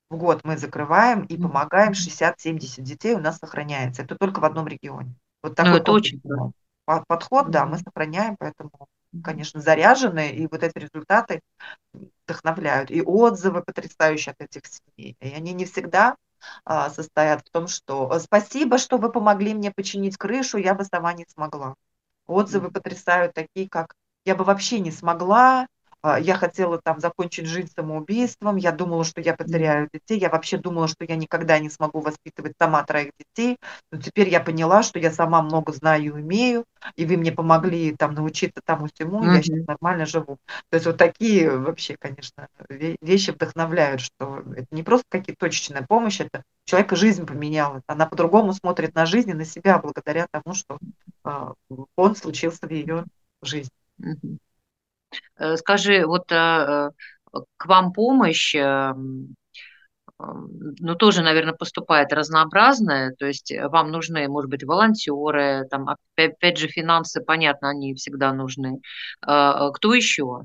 [SPEAKER 4] в год мы закрываем и помогаем шестьдесят-семьдесят детей у нас сохраняется. Это только в одном регионе. Вот
[SPEAKER 3] Ну,
[SPEAKER 4] такой
[SPEAKER 3] это очень круто.
[SPEAKER 4] комплексный подход, да, мы
[SPEAKER 3] Мгм.
[SPEAKER 4] сохраняем, поэтому,
[SPEAKER 3] Мгм.
[SPEAKER 4] конечно, заряжены, и вот эти результаты вдохновляют. И отзывы потрясающие от этих семей. И они не всегда а, состоят в том, что «Э, спасибо, что вы помогли мне починить крышу, я бы сама не смогла». Отзывы
[SPEAKER 3] Мгм.
[SPEAKER 4] потрясают такие, как «я бы вообще не смогла», а, «я хотела там закончить жизнь самоубийством», «я думала, что я
[SPEAKER 3] Мгм.
[SPEAKER 4] потеряю детей», «я вообще думала, что я никогда не смогу воспитывать сама троих детей, но теперь я поняла, что я сама много знаю и умею, и вы мне помогли там научиться тому-сему, и я сейчас
[SPEAKER 3] Мгм.
[SPEAKER 4] нормально живу». То есть вот такие вообще, конечно, ве- вещи вдохновляют, что это не просто какие-то точечная помощь, это человека жизнь поменяла, она по-другому смотрит на жизнь и на себя благодаря тому, что а, он случился в ее жизни.
[SPEAKER 3] Мгм. Э, Скажи, вот э, э, к вам помощь, эм, ам, ну, тоже, наверное, поступает разнообразная, то есть э, вам нужны, может быть, волонтеры, там, опя- опять же, финансы, понятно, они всегда нужны. А, а Кто еще?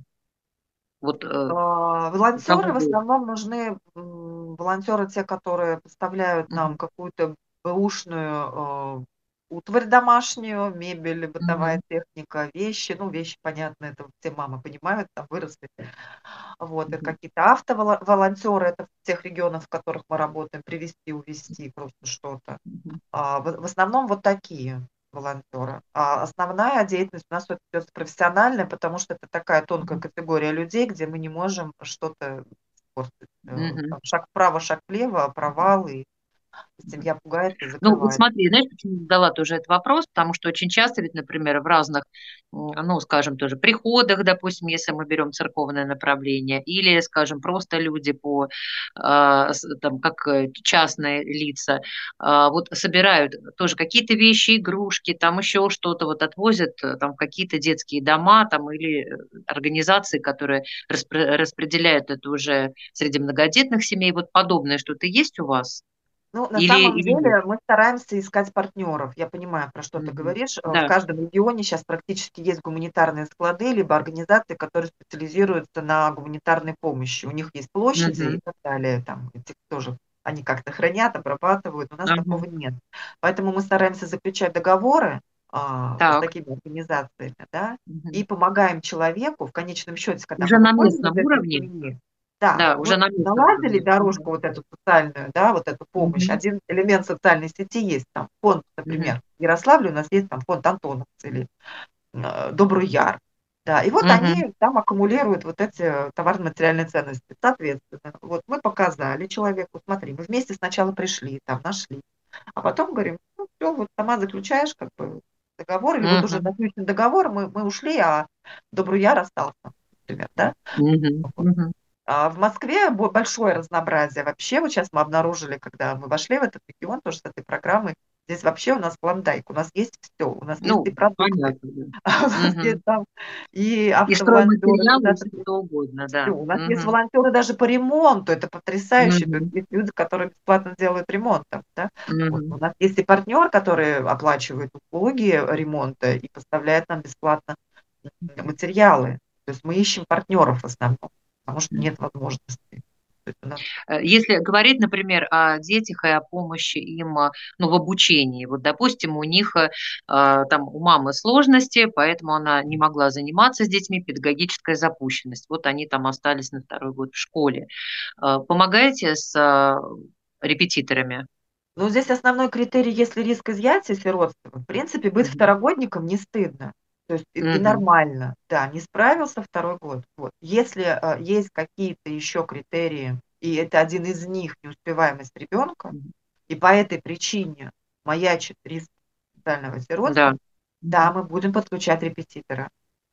[SPEAKER 3] Вот э,
[SPEAKER 4] А,
[SPEAKER 3] кому
[SPEAKER 4] волонтеры в
[SPEAKER 3] вы?
[SPEAKER 4] основном нужны, м, волонтеры те, которые поставляют нам
[SPEAKER 3] Мгм.
[SPEAKER 4] какую-то бэушную, э, утварь домашнюю, мебель, бытовая
[SPEAKER 3] Мгм.
[SPEAKER 4] техника, вещи. Ну, вещи, понятно, это все мамы понимают, там выросли. Вот, и
[SPEAKER 3] Мгм.
[SPEAKER 4] какие-то автоволонтеры, это в тех регионах, в которых мы работаем, привезти, увезти просто что-то.
[SPEAKER 3] Мгм.
[SPEAKER 4] А, в в основном вот такие волонтеры. А основная деятельность у нас вот идет профессиональная, потому что это такая тонкая
[SPEAKER 3] Мгм.
[SPEAKER 4] категория людей, где мы не можем что-то испортить. Э,
[SPEAKER 3] Мгм.
[SPEAKER 4] там шаг вправо, шаг влево, провал, и семья пугается и
[SPEAKER 3] Ну, вот
[SPEAKER 4] закрывает.
[SPEAKER 3] смотри, знаешь, почему задала тоже этот вопрос? Потому что очень часто ведь, например, в разных, м, ну, скажем, тоже приходах, допустим, если мы берем церковное направление, или, скажем, просто люди по, а, с- там, как э, частные лица, а, вот собирают тоже какие-то вещи, игрушки, там еще что-то, вот отвозят э, там в какие-то детские дома, там, или э, организации, которые распре- распределяют это уже среди многодетных семей, вот подобное что-то есть у вас?
[SPEAKER 4] Ну, на
[SPEAKER 3] Или,
[SPEAKER 4] самом
[SPEAKER 3] или нет?
[SPEAKER 4] деле мы стараемся искать партнеров. Я понимаю, про что ты
[SPEAKER 3] Мгм.
[SPEAKER 4] говоришь. Э, В
[SPEAKER 3] Да.
[SPEAKER 4] каждом регионе сейчас практически есть гуманитарные склады, либо организации, которые специализируются на гуманитарной помощи. У них есть площади и
[SPEAKER 3] Мгм.
[SPEAKER 4] так далее. Там, эти тоже они как-то хранят, обрабатывают. У нас
[SPEAKER 3] Ага.
[SPEAKER 4] такого нет. Поэтому мы стараемся заключать договоры а, с
[SPEAKER 3] Так.
[SPEAKER 4] такими организациями, да, и
[SPEAKER 3] Мгм.
[SPEAKER 4] помогаем человеку в конечном счете, когда мы
[SPEAKER 3] Уже на
[SPEAKER 4] выходим из
[SPEAKER 3] местном
[SPEAKER 4] этой
[SPEAKER 3] уровне?
[SPEAKER 4] семьи, да,
[SPEAKER 3] Да,
[SPEAKER 4] мы
[SPEAKER 3] уже на местном
[SPEAKER 4] наладили
[SPEAKER 3] уровне.
[SPEAKER 4] дорожку
[SPEAKER 3] Мгм.
[SPEAKER 4] вот эту социальную, да, вот эту помощь.
[SPEAKER 3] Мгм.
[SPEAKER 4] Один элемент социальной сети есть, там фонд,
[SPEAKER 3] Мгм.
[SPEAKER 4] например, в Ярославле у нас есть там фонд Антоновцы или э, Добрый Яр. Да, и вот
[SPEAKER 3] Мгм.
[SPEAKER 4] они там аккумулируют вот эти товарно-материальные ценности. Соответственно, вот мы показали человеку, смотри, мы вместе сначала пришли, там нашли, а потом говорим, ну все, вот сама заключаешь как бы договор, или вот уже
[SPEAKER 3] Мгм.
[SPEAKER 4] заключен договор, мы, мы ушли, а Добрый Яр остался, например, да.
[SPEAKER 3] Мгм.
[SPEAKER 4] Вот.
[SPEAKER 3] Мгм.
[SPEAKER 4] А в Москве бо большое разнообразие. Вообще, вот сейчас мы обнаружили, когда мы вошли в этот регион тоже с этой программой, здесь вообще у нас клондайк, у нас есть все, у нас есть и
[SPEAKER 3] Ну,
[SPEAKER 4] продукты,
[SPEAKER 3] понятно, да.
[SPEAKER 4] а у нас есть
[SPEAKER 3] Мгм.
[SPEAKER 4] там и
[SPEAKER 3] И
[SPEAKER 4] автоволонтеры,
[SPEAKER 3] стройматериалы, и
[SPEAKER 4] куда-то
[SPEAKER 3] всё что угодно, да.
[SPEAKER 4] всё. У нас есть
[SPEAKER 3] Мгм.
[SPEAKER 4] волонтеры даже по ремонту, это потрясающе. То есть
[SPEAKER 3] Мгм.
[SPEAKER 4] есть люди, которые бесплатно делают ремонт там, да. Вот.
[SPEAKER 3] Мгм.
[SPEAKER 4] У нас есть и партнер, который оплачивает услуги ремонта и поставляет нам бесплатно м, материалы. То есть мы ищем партнеров в основном, потому что нет возможности. То есть у нас
[SPEAKER 3] Э, Если говорить, например, о детях и о помощи им, а, ну, в обучении. Вот, допустим, у них, э, а, там у мамы сложности, поэтому она не могла заниматься с детьми, педагогическая запущенность. Вот они там остались на второй год в школе. А, Помогаете с а, репетиторами?
[SPEAKER 4] Но здесь основной критерий, если риск изъятия сиротства, в принципе, быть
[SPEAKER 3] Мгм.
[SPEAKER 4] второгодником не стыдно. То есть и, и
[SPEAKER 3] Мгм.
[SPEAKER 4] нормально. Да, не справился второй год. Вот. Если а, есть какие-то еще критерии, и это один из них неуспеваемость ребенка,
[SPEAKER 3] Мгм.
[SPEAKER 4] и по этой причине маячит риск социального
[SPEAKER 3] Да.
[SPEAKER 4] сиротства, да,
[SPEAKER 3] Мгм.
[SPEAKER 4] мы будем подключать репетитора.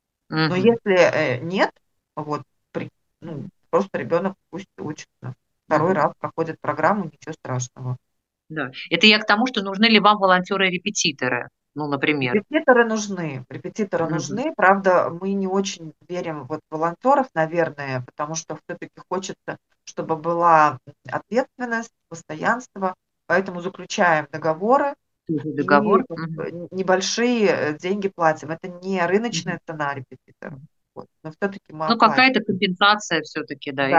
[SPEAKER 4] Но
[SPEAKER 3] Мгм.
[SPEAKER 4] если э, нет, вот при- ну, просто ребенок пусть учится. Второй
[SPEAKER 3] Мгм.
[SPEAKER 4] раз проходит программу, ничего страшного.
[SPEAKER 3] Да. Это я к тому, что нужны ли вам волонтеры-репетиторы? Ну, например.
[SPEAKER 4] Репетиторы нужны, репетиторы
[SPEAKER 3] Мгм.
[SPEAKER 4] нужны. Правда, мы не очень верим вот в волонтеров, наверное, потому что все-таки хочется, чтобы была ответственность, постоянство, поэтому заключаем договоры
[SPEAKER 3] Тоже
[SPEAKER 4] и
[SPEAKER 3] договор? Мгм.
[SPEAKER 4] э, небольшие э, деньги платим. Это не
[SPEAKER 3] Мгм.
[SPEAKER 4] рыночная цена репетиторов, вот, но все-таки мы
[SPEAKER 3] Ну, какая-то
[SPEAKER 4] оплачиваем.
[SPEAKER 3] компенсация все таки да,
[SPEAKER 4] Да,
[SPEAKER 3] идет.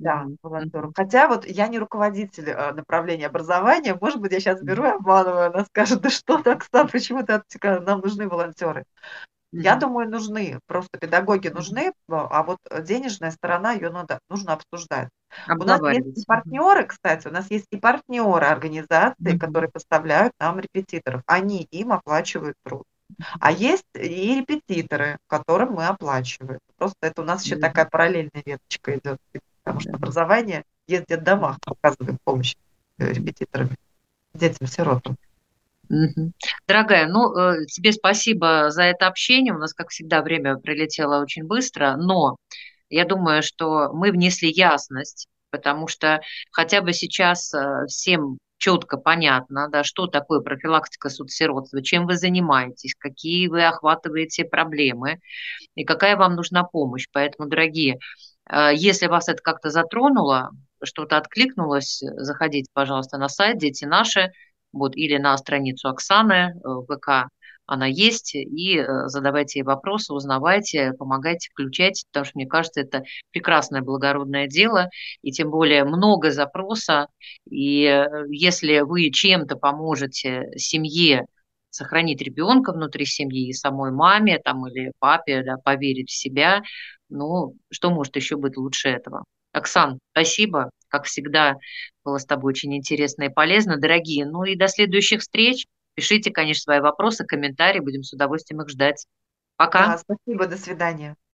[SPEAKER 4] Да,
[SPEAKER 3] Мгм.
[SPEAKER 4] волонтеру.
[SPEAKER 3] Мгм.
[SPEAKER 4] Хотя вот я не руководитель, э, направления образования. Может быть, я сейчас беру
[SPEAKER 3] Мгм.
[SPEAKER 4] и обманываю. Она скажет: "Да что ты, Оксана, почему ты отсека нам нужны волонтеры". Я
[SPEAKER 3] Мгм.
[SPEAKER 4] думаю, нужны. Просто педагоги
[SPEAKER 3] Мгм.
[SPEAKER 4] нужны, а а вот э, денежная сторона, ее надо нужно обсуждать. У нас есть и
[SPEAKER 3] Обговаривать. Мгм.
[SPEAKER 4] партнеры, кстати, у нас есть и партнеры организации,
[SPEAKER 3] Мгм.
[SPEAKER 4] которые поставляют нам репетиторов. Они им оплачивают труд. А есть и репетиторы, которым мы оплачиваем. Просто это у нас еще
[SPEAKER 3] Мгм.
[SPEAKER 4] такая параллельная веточка идет, потому что
[SPEAKER 3] Да.
[SPEAKER 4] образование есть в детдомах,
[SPEAKER 3] Мгм.
[SPEAKER 4] оказываем помощь э, репетиторами, детям-сиротам.
[SPEAKER 3] Мгм. Дорогая, ну, э, тебе спасибо за это общение. У нас, как всегда, время прилетело очень быстро, но я думаю, что мы внесли ясность, потому что хотя бы сейчас э, всем четко понятно, да, что такое профилактика судсиротства, чем вы занимаетесь, какие вы охватываете проблемы и какая вам нужна помощь. Поэтому, дорогие, э, если вас это как-то затронуло, что-то откликнулось, э, заходите, пожалуйста, на сайт «Дети наши», вот, или на страницу Оксаны э, в вэ ка, она есть, и э, задавайте ей вопросы, узнавайте, помогайте, включайте, потому что, мне кажется, это прекрасное благородное дело, и тем более много запроса, и э, если вы чем-то поможете семье сохранить ребенка внутри семьи и самой маме там, или папе, да, поверить в себя, ну, что может еще быть лучше этого? Оксан, спасибо. Как всегда, было с тобой очень интересно и полезно. Дорогие, ну и до следующих встреч. Пишите, конечно, свои вопросы, комментарии. Будем с удовольствием их ждать. Пока.
[SPEAKER 4] Да, спасибо, до свидания.